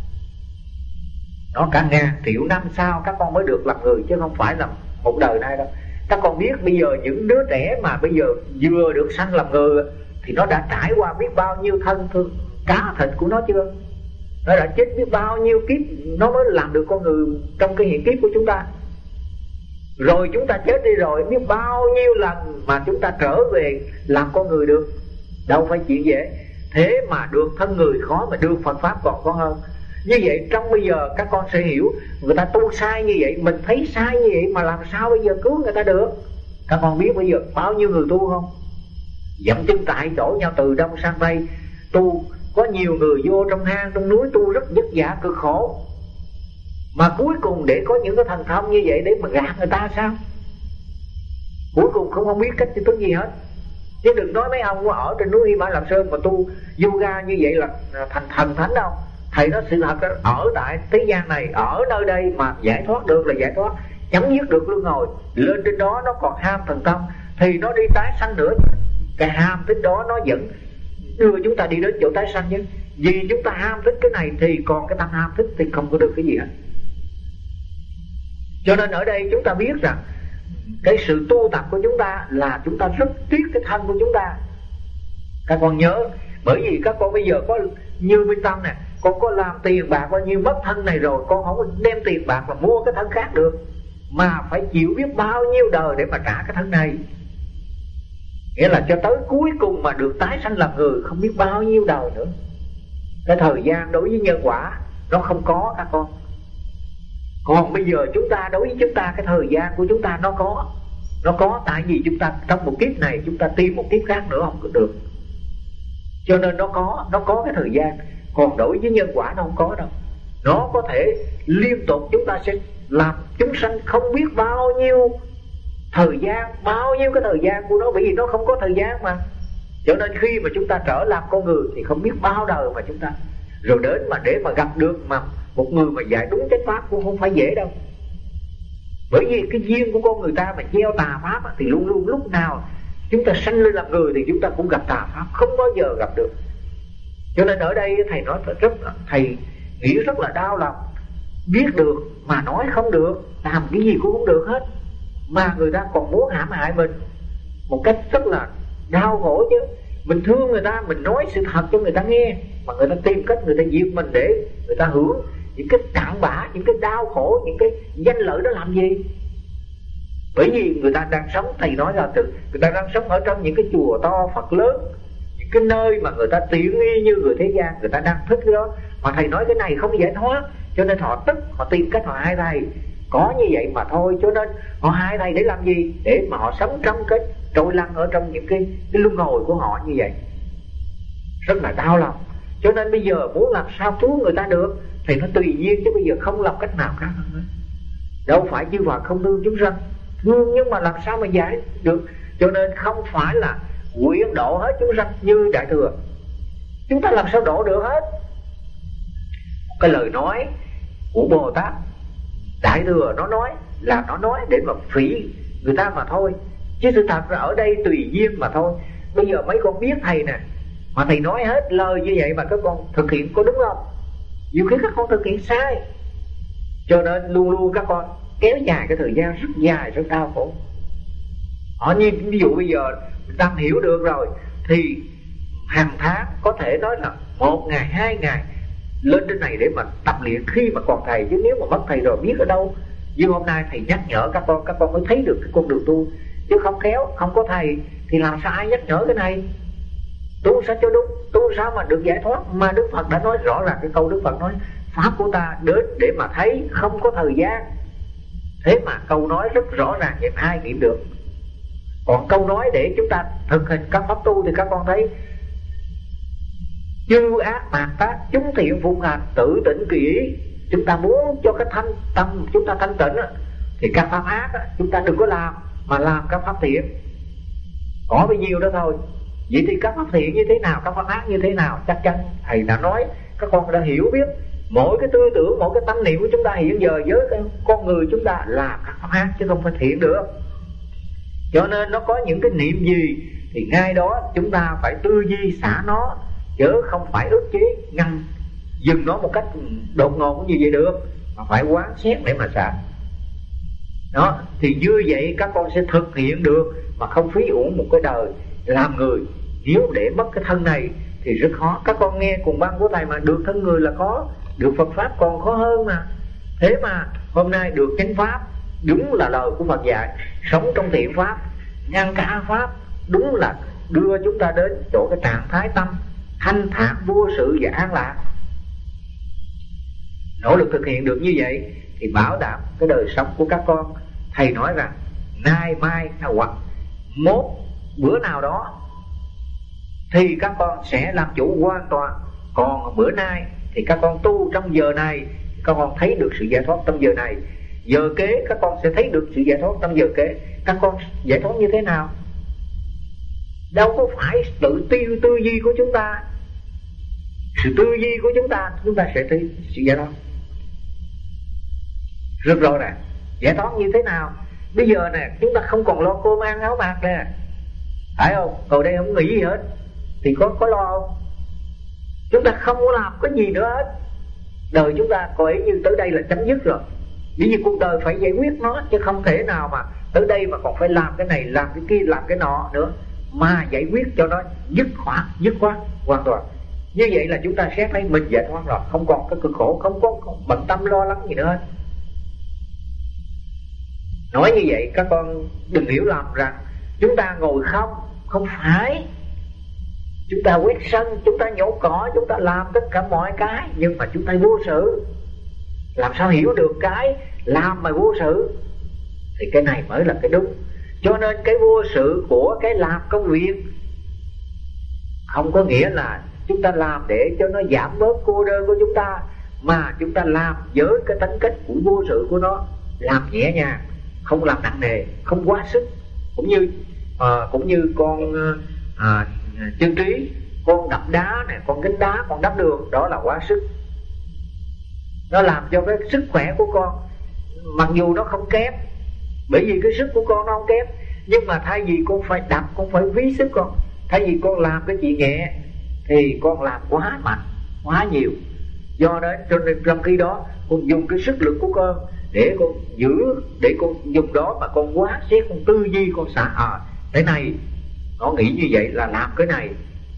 Nó cả ngàn triệu năm sau các con mới được làm người, chứ không phải là một đời nay đâu. Các con biết bây giờ những đứa trẻ mà bây giờ vừa được sanh làm người thì nó đã trải qua biết bao nhiêu thân thương cá thịt của nó chưa? Nó đã chết biết bao nhiêu kiếp nó mới làm được con người trong cái hiện kiếp của chúng ta. Rồi chúng ta chết đi rồi biết bao nhiêu lần mà chúng ta trở về làm con người được. Đâu phải chuyện dễ. Thế mà được thân người khó, mà được Phật Pháp còn khó hơn. Như vậy trong bây giờ các con sẽ hiểu, người ta tu sai như vậy, mình thấy sai như vậy mà làm sao bây giờ cứu người ta được. Các con biết bây giờ bao nhiêu người tu không? Dậm chân tại chỗ nhau từ đông sang tây tu. Có nhiều người vô trong hang trong núi tu rất vất vả cực khổ, mà cuối cùng để có những cái thần thông như vậy để mà gạt người ta sao? Cuối cùng không không biết cách chứ tức gì hết. Chứ đừng nói mấy ông ở trên núi Hy Mã Lạp Sơn mà tu yoga như vậy là thành thần thánh đâu. Thầy nói sự thật, ở tại thế gian này, ở nơi đây mà giải thoát được là giải thoát, chấm dứt được luân hồi. Lên trên đó nó còn ham thần tâm thì nó đi tái sanh nữa. Cái ham thích đó nó vẫn đưa chúng ta đi đến chỗ tái sanh chứ. Vì chúng ta ham thích cái này thì còn cái tâm ham thích thì không có được cái gì hết. Cho nên ở đây chúng ta biết rằng cái sự tu tập của chúng ta là chúng ta rất tiếc cái thân của chúng ta. Các con nhớ, bởi vì các con bây giờ có như Minh Tâm nè, con có làm tiền bạc bao nhiêu, mất thân này rồi con không có đem tiền bạc mà mua cái thân khác được, mà phải chịu biết bao nhiêu đời để mà trả cái thân này. Nghĩa là cho tới cuối cùng mà được tái sanh làm người không biết bao nhiêu đời nữa. Cái thời gian đối với nhân quả nó không có các con. Còn bây giờ chúng ta, đối với chúng ta, cái thời gian của chúng ta nó có. Nó có tại vì chúng ta trong một kiếp này chúng ta tìm một kiếp khác nữa không có được. Cho nên nó có, nó có cái thời gian. Còn đối với nhân quả nó không có đâu. Nó có thể liên tục chúng ta sẽ làm chúng sanh không biết bao nhiêu thời gian, bao nhiêu cái thời gian của nó, bởi vì nó không có thời gian mà. Cho nên khi mà chúng ta trở làm con người thì không biết bao đời mà chúng ta rồi đến mà để mà gặp được mà một người mà dạy đúng chánh pháp cũng không phải dễ đâu. Bởi vì cái duyên của con người ta mà gieo tà pháp thì luôn luôn lúc nào chúng ta sanh lên làm người thì chúng ta cũng gặp tà pháp, không bao giờ gặp được. Cho nên ở đây thầy nói rất, thầy nghĩ rất là đau lòng. Biết được mà nói không được, làm cái gì cũng không được hết, mà người ta còn muốn hãm hại mình một cách rất là đau khổ chứ. Mình thương người ta, mình nói sự thật cho người ta nghe, mà người ta tìm cách người ta diệt mình để người ta hưởng những cái cặn bã, những cái đau khổ, những cái danh lợi đó làm gì? Bởi vì người ta đang sống, thầy nói là từ người ta đang sống ở trong những cái chùa to Phật lớn, những cái nơi mà người ta tiện nghi như người thế gian, người ta đang thích cái đó. Mà thầy nói cái này không giải thoát, cho nên họ tức, họ tìm cách họ hai thầy. Có như vậy mà thôi, cho nên họ hai thầy để làm gì? Để mà họ sống trong cái trôi lăn ở trong những cái, cái luân hồi của họ như vậy. Rất là đau lòng. Cho nên bây giờ muốn làm sao cứu người ta được thì nó tùy duyên, chứ bây giờ không làm cách nào khác hơn nữa. Đâu phải chư Phật không thương chúng sanh, thương nhưng mà làm sao mà giải được. Cho nên không phải là nguyện độ hết chúng sanh như Đại Thừa. Chúng ta làm sao độ được hết? Cái lời nói của Bồ Tát Đại Thừa nó nói là nó nói để mà phỉ người ta mà thôi, chứ sự thật là ở đây tùy duyên mà thôi. Bây giờ mấy con biết thầy nè, mà thầy nói hết lời như vậy mà các con thực hiện có đúng không? Nhiều khi các con thực hiện sai. Cho nên luôn luôn các con kéo dài cái thời gian rất dài, rất đau khổ. Họ như ví dụ bây giờ mình ta hiểu được rồi thì hàng tháng có thể nói là một ngày, hai ngày lên trên này để mà tập luyện khi mà còn thầy. Chứ nếu mà mất thầy rồi biết ở đâu. Nhưng hôm nay thầy nhắc nhở các con, các con mới thấy được cái con đường tu. Chứ không khéo, không có thầy thì làm sao ai nhắc nhở cái này? Tu sao cho đúng, tu sao mà được giải thoát? Mà Đức Phật đã nói rõ ràng cái câu Đức Phật nói pháp của ta đến để mà thấy, không có thời gian. Thế mà câu nói rất rõ ràng vậy ai nghiệm được. Còn câu nói để chúng ta thực hành các pháp tu thì các con thấy chư ác mạt tác, chúng thiện phụng hành, tự tỉnh kỳ ý. Chúng ta muốn cho cái thanh tâm chúng ta thanh tịnh thì các pháp ác chúng ta đừng có làm, mà làm các pháp thiện. Có bấy nhiêu đó thôi. Vậy thì các pháp thiện như thế nào, các pháp ác như thế nào? Chắc chắn thầy đã nói, các con đã hiểu biết. Mỗi cái tư tưởng, mỗi cái tâm niệm của chúng ta hiện giờ với cái con người chúng ta là các pháp ác chứ không phải thiện được. Cho nên nó có những cái niệm gì thì ngay đó chúng ta phải tư duy xả nó, chứ không phải ức chế ngăn dừng nó một cách đột ngột như vậy được, mà phải quán xét để mà xả. Đó, thì như vậy các con sẽ thực hiện được mà không phí uổng một cái đời làm người. Nếu để mất cái thân này thì rất khó. Các con nghe cùng băng của thầy mà được thân người là có, được Phật Pháp còn khó hơn mà. Thế mà hôm nay được chánh Pháp, đúng là lời của Phật dạy, sống trong thiện Pháp, ngăn cả Pháp, đúng là đưa chúng ta đến chỗ cái trạng thái tâm thanh thản vô sự và an lạc. Nỗ lực thực hiện được như vậy thì bảo đảm cái đời sống của các con. Thầy nói rằng nay mai hoặc mốt bữa nào đó thì các con sẽ làm chủ hoàn toàn. Còn bữa nay thì các con tu trong giờ này, các con thấy được sự giải thoát trong giờ này. Giờ kế các con sẽ thấy được sự giải thoát trong giờ kế. Các con giải thoát như thế nào? Đâu có phải tự tiêu tư duy của chúng ta. Sự tư duy của chúng ta, chúng ta sẽ thấy sự giải thoát rất rõ ràng. Giải thoát như thế nào? Bây giờ nè, chúng ta không còn lo cơm ăn áo mặc nè, phải không? Còn đây không nghĩ gì hết thì có có lo không? Chúng ta không có làm cái gì nữa hết. Đời chúng ta coi như tới đây là chấm dứt rồi. Bởi vì cuộc đời phải giải quyết nó, chứ không thể nào mà tới đây mà còn phải làm cái này, làm cái kia, làm cái nọ nữa, mà giải quyết cho nó dứt khoát, dứt khoát hoàn toàn. Như vậy là chúng ta sẽ thấy mình giải thoát rồi, không còn cái cực khổ, không có bận tâm lo lắng gì nữa hết. Nói như vậy các con đừng hiểu lầm rằng chúng ta ngồi không. Không phải. Chúng ta quét sân, chúng ta nhổ cỏ, chúng ta làm tất cả mọi cái, nhưng mà chúng ta vô sự. Làm sao hiểu được cái làm mà vô sự? Thì cái này mới là cái đúng. Cho nên cái vô sự của cái làm công việc không có nghĩa là chúng ta làm để cho nó giảm bớt cô đơn của chúng ta, mà chúng ta làm với cái tính cách của vô sự của nó. Làm nhẹ nhàng, không làm nặng nề, không quá sức. Cũng như à, cũng như con à, chân trí, con đập đá này, con gánh đá, con đắp đường, đó là quá sức. Nó làm cho cái sức khỏe của con, mặc dù nó không kém, bởi vì cái sức của con nó không kém, nhưng mà thay vì con phải đập, con phải phí sức con. Thay vì con làm cái chuyện nhẹ thì con làm quá mạnh, quá nhiều. Do đó cho nên trong khi đó con dùng cái sức lực của con để con giữ, để con dùng đó mà con quán xét, con tư duy, con xả à, cái này nó nghĩ như vậy là làm cái này,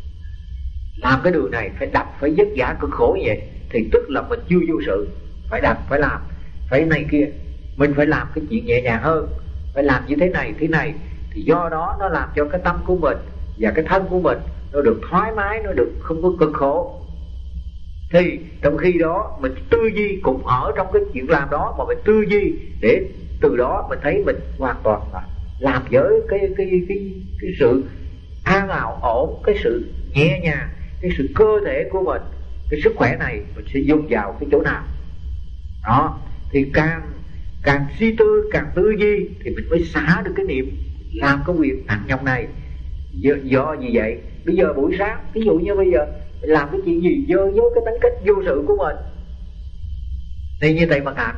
làm cái đường này phải đập, phải vất vả cực khổ như vậy, thì tức là mình chưa vô sự. Phải đập, phải làm, phải này kia. Mình phải làm cái chuyện nhẹ nhàng hơn, phải làm như thế này, thế này. Thì do đó nó làm cho cái tâm của mình và cái thân của mình nó được thoải mái, nó được không có cực khổ. Thì trong khi đó mình tư duy cũng ở trong cái chuyện làm đó, mà mình tư duy để từ đó mình thấy mình hoàn toàn là làm với cái cái cái cái sự an ảo ổn, cái sự nhẹ nhàng, cái sự cơ thể của mình, cái sức khỏe này mình sẽ dùng vào cái chỗ nào đó. Thì càng càng suy tư, càng tư duy thì mình mới xả được cái niệm làm công việc nặng nhọc này. Do, do gì vậy? Bây giờ buổi sáng, ví dụ như bây giờ mình làm cái chuyện gì vô với cái tính cách vô sự của mình, thì như thầy Mặt Hạnh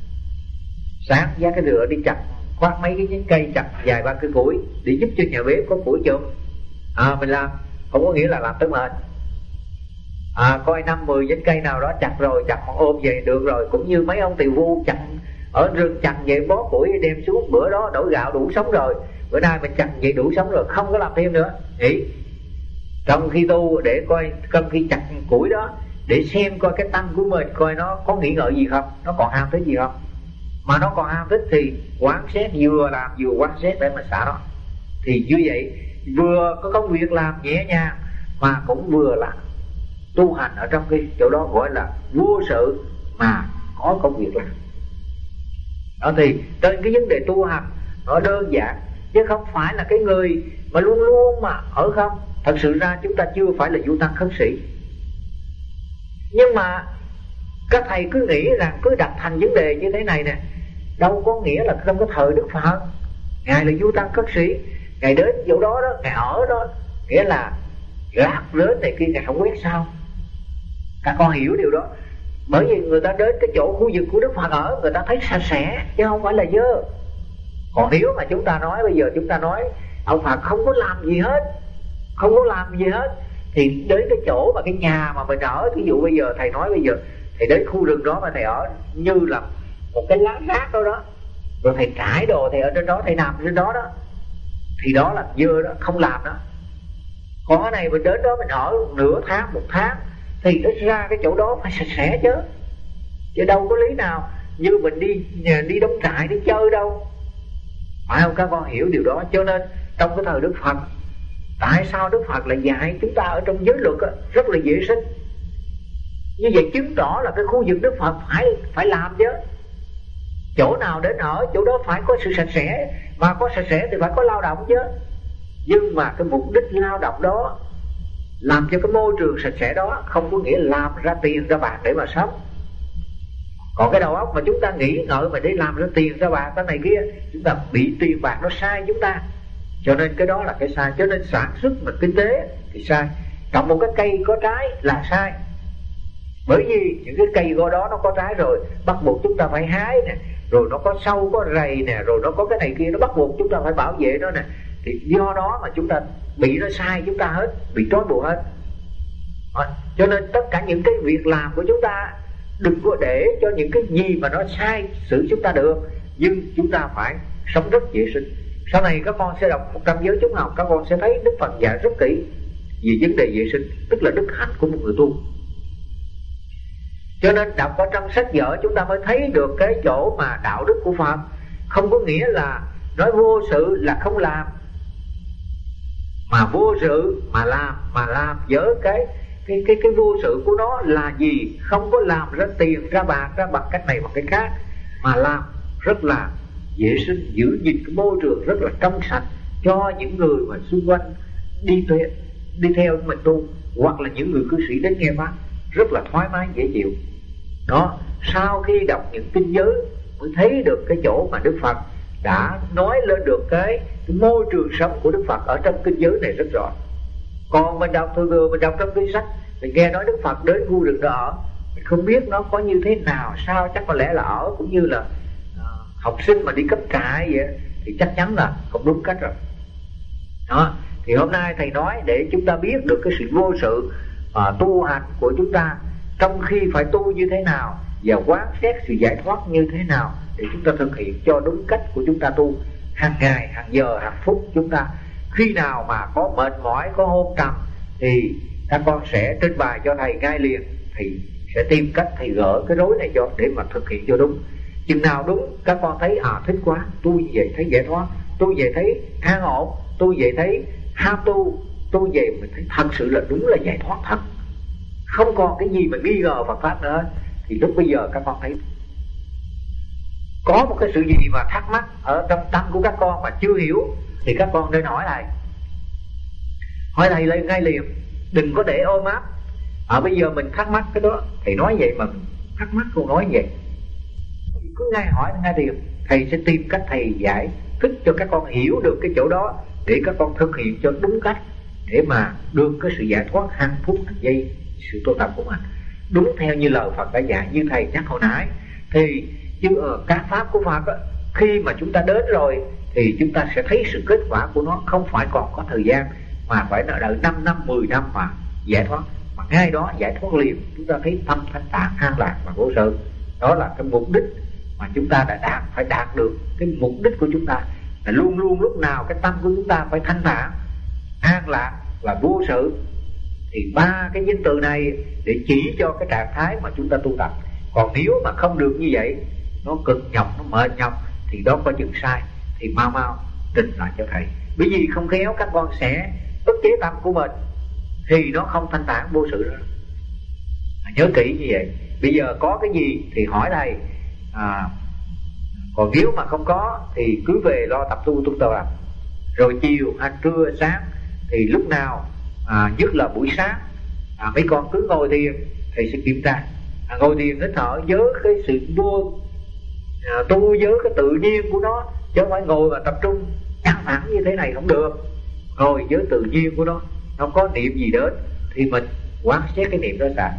sáng giá cái rửa đi chặt, khoát mấy cái nhánh cây, chặt vài ba cái củi để giúp cho nhà bếp có củi chụm. À, mình làm không có nghĩa là làm tới mệt. À, coi năm mười nhánh cây nào đó chặt rồi, chặt một ôm về được rồi. Cũng như mấy ông tiều phu chặt ở rừng, chặt vậy bó củi đem xuống, bữa đó đổi gạo đủ sống rồi, bữa nay mình chặt vậy đủ sống rồi, không có làm thêm nữa. Nghỉ. Trong khi tu để coi, trong khi chặt củi đó, để xem coi cái tâm của mình, coi nó có nghĩ ngợi gì không, nó còn ham thích gì không. Mà nó còn ham thích thì quán xét, vừa làm vừa quán xét để mà xả nó. Thì như vậy vừa có công việc làm nhẹ nhàng, mà cũng vừa là tu hành ở trong cái chỗ đó, gọi là vô sự mà có công việc làm. Đó, thì trên cái vấn đề tu hành nó đơn giản, chứ không phải là cái người mà luôn luôn mà ở không. Thật sự ra chúng ta chưa phải là du tăng khất sĩ, nhưng mà các thầy cứ nghĩ rằng cứ đặt thành vấn đề như thế này nè, đâu có nghĩa là trong cái thời Đức Phật Ngài là du tăng khất sĩ, Ngài đến chỗ đó đó, Ngài ở đó, nghĩa là rác rến này kia Ngài không quét sao. Các con hiểu điều đó. Bởi vì người ta đến cái chỗ khu vực của Đức Phật ở, người ta thấy sạch sẽ chứ không phải là dơ. Còn nếu mà chúng ta nói, bây giờ chúng ta nói ông Phật không có làm gì hết, không có làm gì hết, thì đến cái chỗ mà cái nhà mà mình ở, ví dụ bây giờ thầy nói bây giờ thầy đến khu rừng đó mà thầy ở như là một cái láng rác đó đó, rồi thầy trải đồ thầy ở trên đó, thầy nằm trên đó đó, thì đó là dơ đó, không làm đó. Còn cái này mình đến đó mình ở nửa tháng, một tháng, thì ít ra cái chỗ đó phải sạch sẽ chứ, chứ đâu có lý nào như mình đi đi đóng trại đi chơi đâu, phải không? Các con hiểu điều đó. Cho nên trong cái thời Đức Phật Tại sao Đức Phật lại dạy chúng ta ở trong giới luật á, rất là dễ sinh? Như vậy chứng tỏ là cái khu vực Đức Phật phải phải làm chứ. Chỗ nào đến ở, chỗ đó phải có sự sạch sẽ. Mà có sạch sẽ thì phải có lao động chứ. Nhưng mà cái mục đích lao động đó, làm cho cái môi trường sạch sẽ đó, không có nghĩa là làm ra tiền ra bạc để mà sống. Còn cái đầu óc mà chúng ta nghĩ ngợi mà để làm ra tiền ra bạc cái này kia, chúng ta bị tiền bạc nó sai chúng ta. Cho nên cái đó là cái sai. Cho nên sản xuất mà kinh tế thì sai. Trồng một cái cây có trái là sai. Bởi vì những cái cây có đó nó có trái rồi, bắt buộc chúng ta phải hái nè, rồi nó có sâu có rầy nè, rồi nó có cái này kia, nó bắt buộc chúng ta phải bảo vệ nó nè. Thì do đó mà chúng ta bị nó sai chúng ta hết, bị trói buộc hết. À, cho nên tất cả những cái việc làm của chúng ta đừng có để cho những cái gì mà nó sai xử chúng ta được. Nhưng chúng ta phải sống rất dễ sinh. Sau này các con sẽ đọc một trăm giới chúng học, các con sẽ thấy Đức Phật dạy rất kỹ về vấn đề dễ sinh, tức là đức hạnh của một người tu. Cho nên đọc ở trong sách vở chúng ta mới thấy được cái chỗ mà đạo đức của Phật. Không có nghĩa là nói vô sự là không làm, mà vô sự mà làm, mà làm với cái cái cái cái vô sự của nó là gì? Không có làm ra tiền ra bạc ra bằng cách này bằng cái khác, mà làm rất là dễ sinh, giữ gìn cái môi trường rất là trong sạch cho những người mà xung quanh đi theo đi theo mình tu, hoặc là những người cư sĩ đến nghe pháp rất là thoải mái dễ chịu. Đó, sau khi đọc những kinh giới mới thấy được cái chỗ mà Đức Phật đã nói lên được cái, cái môi trường sống của Đức Phật ở trong kinh giới này rất rõ. Còn mình đọc thường thường mình đọc trong kinh sách, mình nghe nói Đức Phật đến khu rừng đó ở, mình không biết nó có như thế nào, sao chắc có lẽ là ở cũng như là uh, học sinh mà đi cấp trại vậy, thì chắc chắn là không đúng cách rồi. Đó, thì hôm nay thầy nói để chúng ta biết được cái sự vô sự uh, tu hành của chúng ta, trong khi phải tu như thế nào và quán xét sự giải thoát như thế nào để chúng ta thực hiện cho đúng cách của chúng ta tu hàng ngày, hàng giờ, hàng phút. Chúng ta khi nào mà có mệt mỏi, có hôn trầm thì các con sẽ trên bài cho thầy ngay liền, thì sẽ tìm cách thầy gỡ cái rối này cho để mà thực hiện cho đúng. Chừng nào đúng các con thấy à thích quá, tu như vậy thấy giải thoát, tu vậy thấy an ổn, tu vậy thấy ham tu, tu vậy mình thấy thật sự là đúng là giải thoát thật, không còn cái gì mà nghi ngờ Phật pháp nữa, thì lúc bây giờ các con thấy có một cái sự gì mà thắc mắc ở trong tâm của các con mà chưa hiểu thì các con nên hỏi thầy, hỏi thầy lên ngay liền, đừng có để ôm áp. Ở bây giờ mình thắc mắc cái đó thầy nói vậy mà thắc mắc câu nói vậy, cứ ngay hỏi ngay liền, thầy sẽ tìm cách thầy giải thích cho các con hiểu được cái chỗ đó để các con thực hiện cho đúng cách, để mà được cái sự giải thoát hạnh phúc hàng giây sự tu tập của mình đúng theo như lời Phật đã dạy. Như thầy nhắc hồi nãy thì chứ ở các pháp của Phật á, khi mà chúng ta đến rồi thì chúng ta sẽ thấy sự kết quả của nó, không phải còn có thời gian mà phải đợi năm năm, mười năm mà giải thoát, mà ngay đó giải thoát liền. Chúng ta thấy tâm thanh tạng, an lạc và vô sự. Đó là cái mục đích mà chúng ta đã đạt, phải đạt được. Cái mục đích của chúng ta là luôn luôn lúc nào cái tâm của chúng ta phải thanh thản, an lạc và vô sự. Thì ba cái danh từ này để chỉ cho cái trạng thái mà chúng ta tu tập. Còn nếu mà không được như vậy, nó cực nhọc, nó mệt nhọc, thì đó có chừng sai, thì mau mau trình lại cho thầy. Bởi vì không khéo các con sẽ ức chế tâm của mình thì nó không thanh tản vô sự nữa. Nhớ kỹ như vậy. Bây giờ có cái gì thì hỏi thầy, à, còn nếu mà không có thì cứ về lo tập tu tu tập. Rồi chiều hay trưa sáng thì lúc nào à, nhất là buổi sáng à, mấy con cứ ngồi thiền, thầy sẽ kiểm tra à, ngồi thiền hít thở với cái sự vô à, tu với cái tự nhiên của nó, chứ không phải ngồi mà tập trung căng thẳng như thế này không được. Ngồi với tự nhiên của nó, nó có niệm gì đến thì mình quán xét cái niệm đó ra.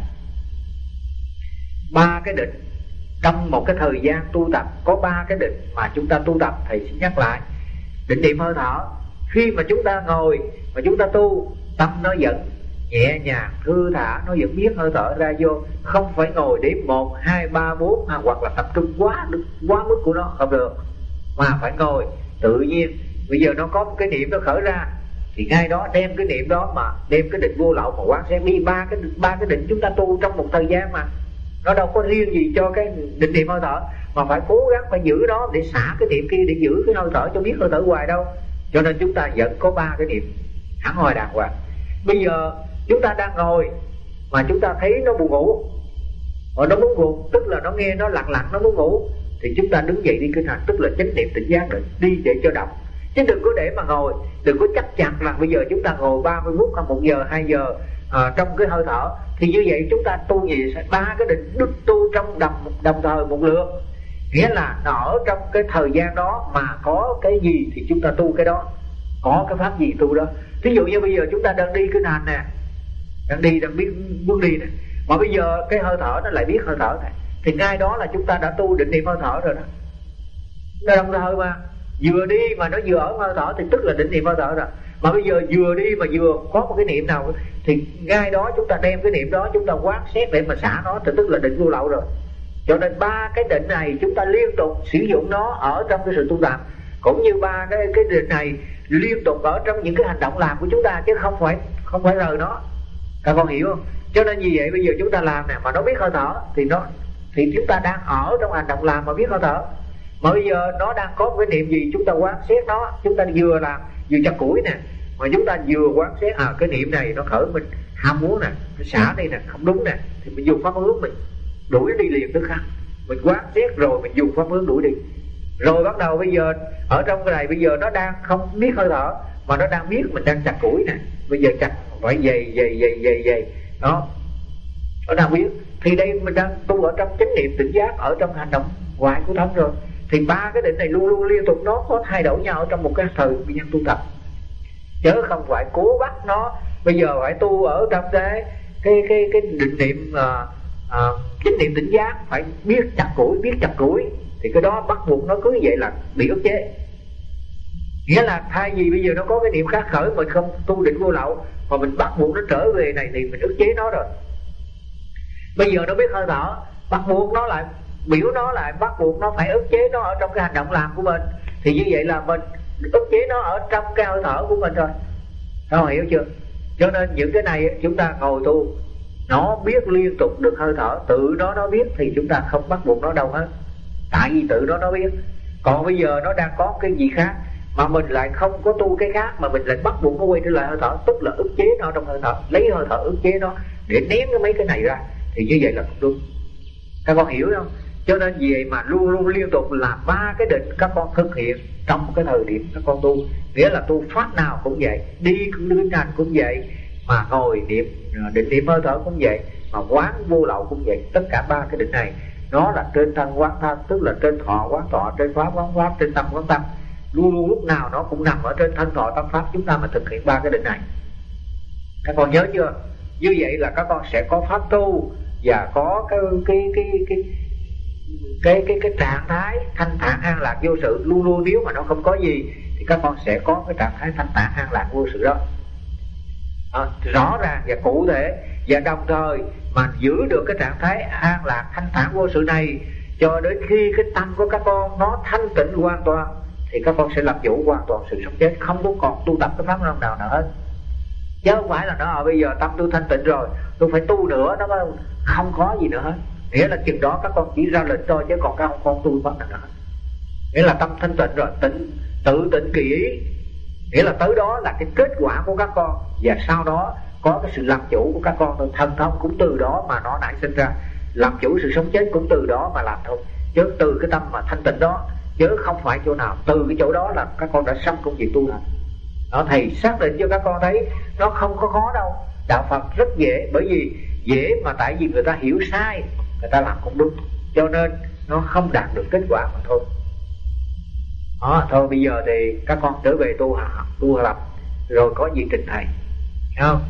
Ba cái định trong một cái thời gian tu tập, có ba cái định mà chúng ta tu tập, thầy sẽ nhắc lại. Định niệm hơi thở, khi mà chúng ta ngồi mà chúng ta tu, tâm nó vẫn nhẹ nhàng thư thả, nó vẫn biết hơi thở ra vô, không phải ngồi đếm một hai ba bốn hoặc là tập trung quá quá mức của nó, không được, mà phải ngồi tự nhiên. Bây giờ nó có một cái niệm nó khởi ra thì ngay đó đem cái niệm đó mà đem cái định vô lậu mà quán xét đi. Ba cái ba cái định chúng ta tu trong một thời gian mà nó đâu có riêng gì cho cái định niệm hơi thở, mà phải cố gắng phải giữ đó để xả cái niệm kia, để giữ cái hơi thở cho biết hơi thở hoài đâu. Cho nên chúng ta vẫn có ba cái niệm hẳn hoi đàng hoàng. Bây giờ chúng ta đang ngồi mà chúng ta thấy nó buồn ngủ, hoặc nó muốn ngủ, tức là nó nghe nó lặng lặng nó muốn ngủ, thì chúng ta đứng dậy đi kinh hành, tức là chánh niệm tỉnh giác, rồi đi để cho động. Chứ đừng có để mà ngồi, đừng có chấp chặt là bây giờ chúng ta ngồi ba mươi phút hay một giờ hai giờ à, trong cái hơi thở. Thì như vậy chúng ta tu gì sẽ ba cái định đức tu trong đồng, đồng thời một lượt. Nghĩa là nó ở trong cái thời gian đó mà có cái gì thì chúng ta tu cái đó, có cái pháp gì tu đó. Ví dụ như bây giờ chúng ta đang đi kinh hành nè, đang đi đang biết bước đi nè, mà bây giờ cái hơi thở nó lại biết hơi thở này, thì ngay đó là chúng ta đã tu định niệm hơi thở rồi đó. Nó đồng thời mà vừa đi mà nó vừa ở hơi thở thì tức là định niệm hơi thở rồi. Mà bây giờ vừa đi mà vừa có một cái niệm nào thì ngay đó chúng ta đem cái niệm đó chúng ta quán xét để mà xả nó thì tức là định vô lậu rồi. Cho nên ba cái định này chúng ta liên tục sử dụng nó ở trong cái sự tu tập, cũng như ba cái cái định này liên tục ở trong những cái hành động làm của chúng ta, chứ không phải không phải rời nó. Các con hiểu không? Cho nên như vậy bây giờ chúng ta làm nè mà nó biết hơi thở thì nó thì chúng ta đang ở trong hành động làm mà biết hơi thở. Mà bây giờ nó đang có một cái niệm gì chúng ta quán xét nó, chúng ta vừa làm vừa chặt củi nè, mà chúng ta vừa quán xét à cái niệm này nó khởi mình ham muốn nè, nó xả đây nè, không đúng nè, thì mình dùng pháp hướng mình đuổi đi liền tức khắc. Mình quán xét rồi mình dùng pháp hướng đuổi đi. Rồi bắt đầu bây giờ ở trong cái này bây giờ nó đang không biết hơi thở mà nó đang biết mình đang chặt củi nè, bây giờ chặt phải dày dày dày dày dày đó, nó đang biết. Thì đây mình đang tu ở trong chánh niệm tỉnh giác, ở trong hành động ngoại của thân rồi. Thì ba cái định này luôn luôn liên tục nó có thay đổi nhau trong một cái thời gian tu tập, chứ không phải cố bắt nó bây giờ phải tu ở trong cái cái cái cái định niệm à, à, chánh niệm tỉnh giác, phải biết chặt củi biết chặt củi thì cái đó bắt buộc nó cứ như vậy là bị ức chế. Nghĩa là thay vì bây giờ nó có cái niệm khác khởi mình không tu định vô lậu mà mình bắt buộc nó trở về này thì mình ức chế nó rồi. Bây giờ nó biết hơi thở, bắt buộc nó lại biểu nó lại, bắt buộc nó phải ức chế nó ở trong cái hành động làm của mình, thì như vậy là mình ức chế nó ở trong cái hơi thở của mình rồi. Các hiểu chưa? Cho nên những cái này chúng ta ngồi tu nó biết liên tục được hơi thở, tự nó nó biết thì chúng ta không bắt buộc nó đâu hết, tại vì tự nó nó biết. Còn bây giờ nó đang có cái gì khác mà mình lại không có tu cái khác, mà mình lại bắt buộc nó quay trở lại hơi thở, tức là ức chế nó trong hơi thở, lấy hơi thở ức chế nó để nén cái mấy cái này ra, thì như vậy là không đúng. Các con hiểu không? Cho nên vì vậy mà luôn luôn liên tục là ba cái định các con thực hiện trong cái thời điểm các con tu. Nghĩa là tu pháp nào cũng vậy, đi cũng đứng hành cũng vậy, mà ngồi niệm định niệm hơi thở cũng vậy, mà quán vô lậu cũng vậy. Tất cả ba cái định này nó là trên thân quán thân, tức là trên thọ quán thọ, trên pháp quán pháp, trên tâm quán tâm. Luôn luôn lúc nào nó cũng nằm ở trên thân thọ tâm pháp chúng ta mà thực hiện ba cái định này. Các con nhớ chưa? Như vậy là các con sẽ có pháp tu và có cái cái cái cái cái cái cái trạng thái thanh thản an lạc vô sự luôn luôn. Nếu mà nó không có gì thì các con sẽ có cái trạng thái thanh thản an lạc vô sự đó, à, rõ ràng và cụ thể. Và đồng thời mà giữ được cái trạng thái an lạc thanh thản vô sự này cho đến khi cái tâm của các con nó thanh tịnh hoàn toàn, thì các con sẽ làm chủ hoàn toàn sự sống chết, không có còn tu tập cái pháp nào nào nào hết. Chứ không phải là nó ở bây giờ tâm tôi thanh tịnh rồi tôi phải tu nữa, nó không có gì nữa hết. Nghĩa là chừng đó các con chỉ ra lệnh thôi, chứ còn các con không tu pháp nào nữa. Nghĩa là tâm thanh tịnh rồi, tịnh tự tịnh kỳ ý, nghĩa là tới đó là cái kết quả của các con, và sau đó có cái sự làm chủ của các con thôi. Thần thông cũng từ đó mà nó nảy sinh ra, làm chủ sự sống chết cũng từ đó mà làm thôi, chứ từ cái tâm mà thanh tịnh đó, chứ không phải chỗ nào. Từ cái chỗ đó là các con đã xong công việc tu hành đó. Thầy xác định cho các con thấy nó không có khó đâu. Đạo Phật rất dễ, bởi vì dễ mà tại vì người ta hiểu sai, người ta làm không đúng, cho nên nó không đạt được kết quả mà thôi. Đó, thôi bây giờ thì các con trở về tu học tu học rồi có gì trình thầy, thấy không?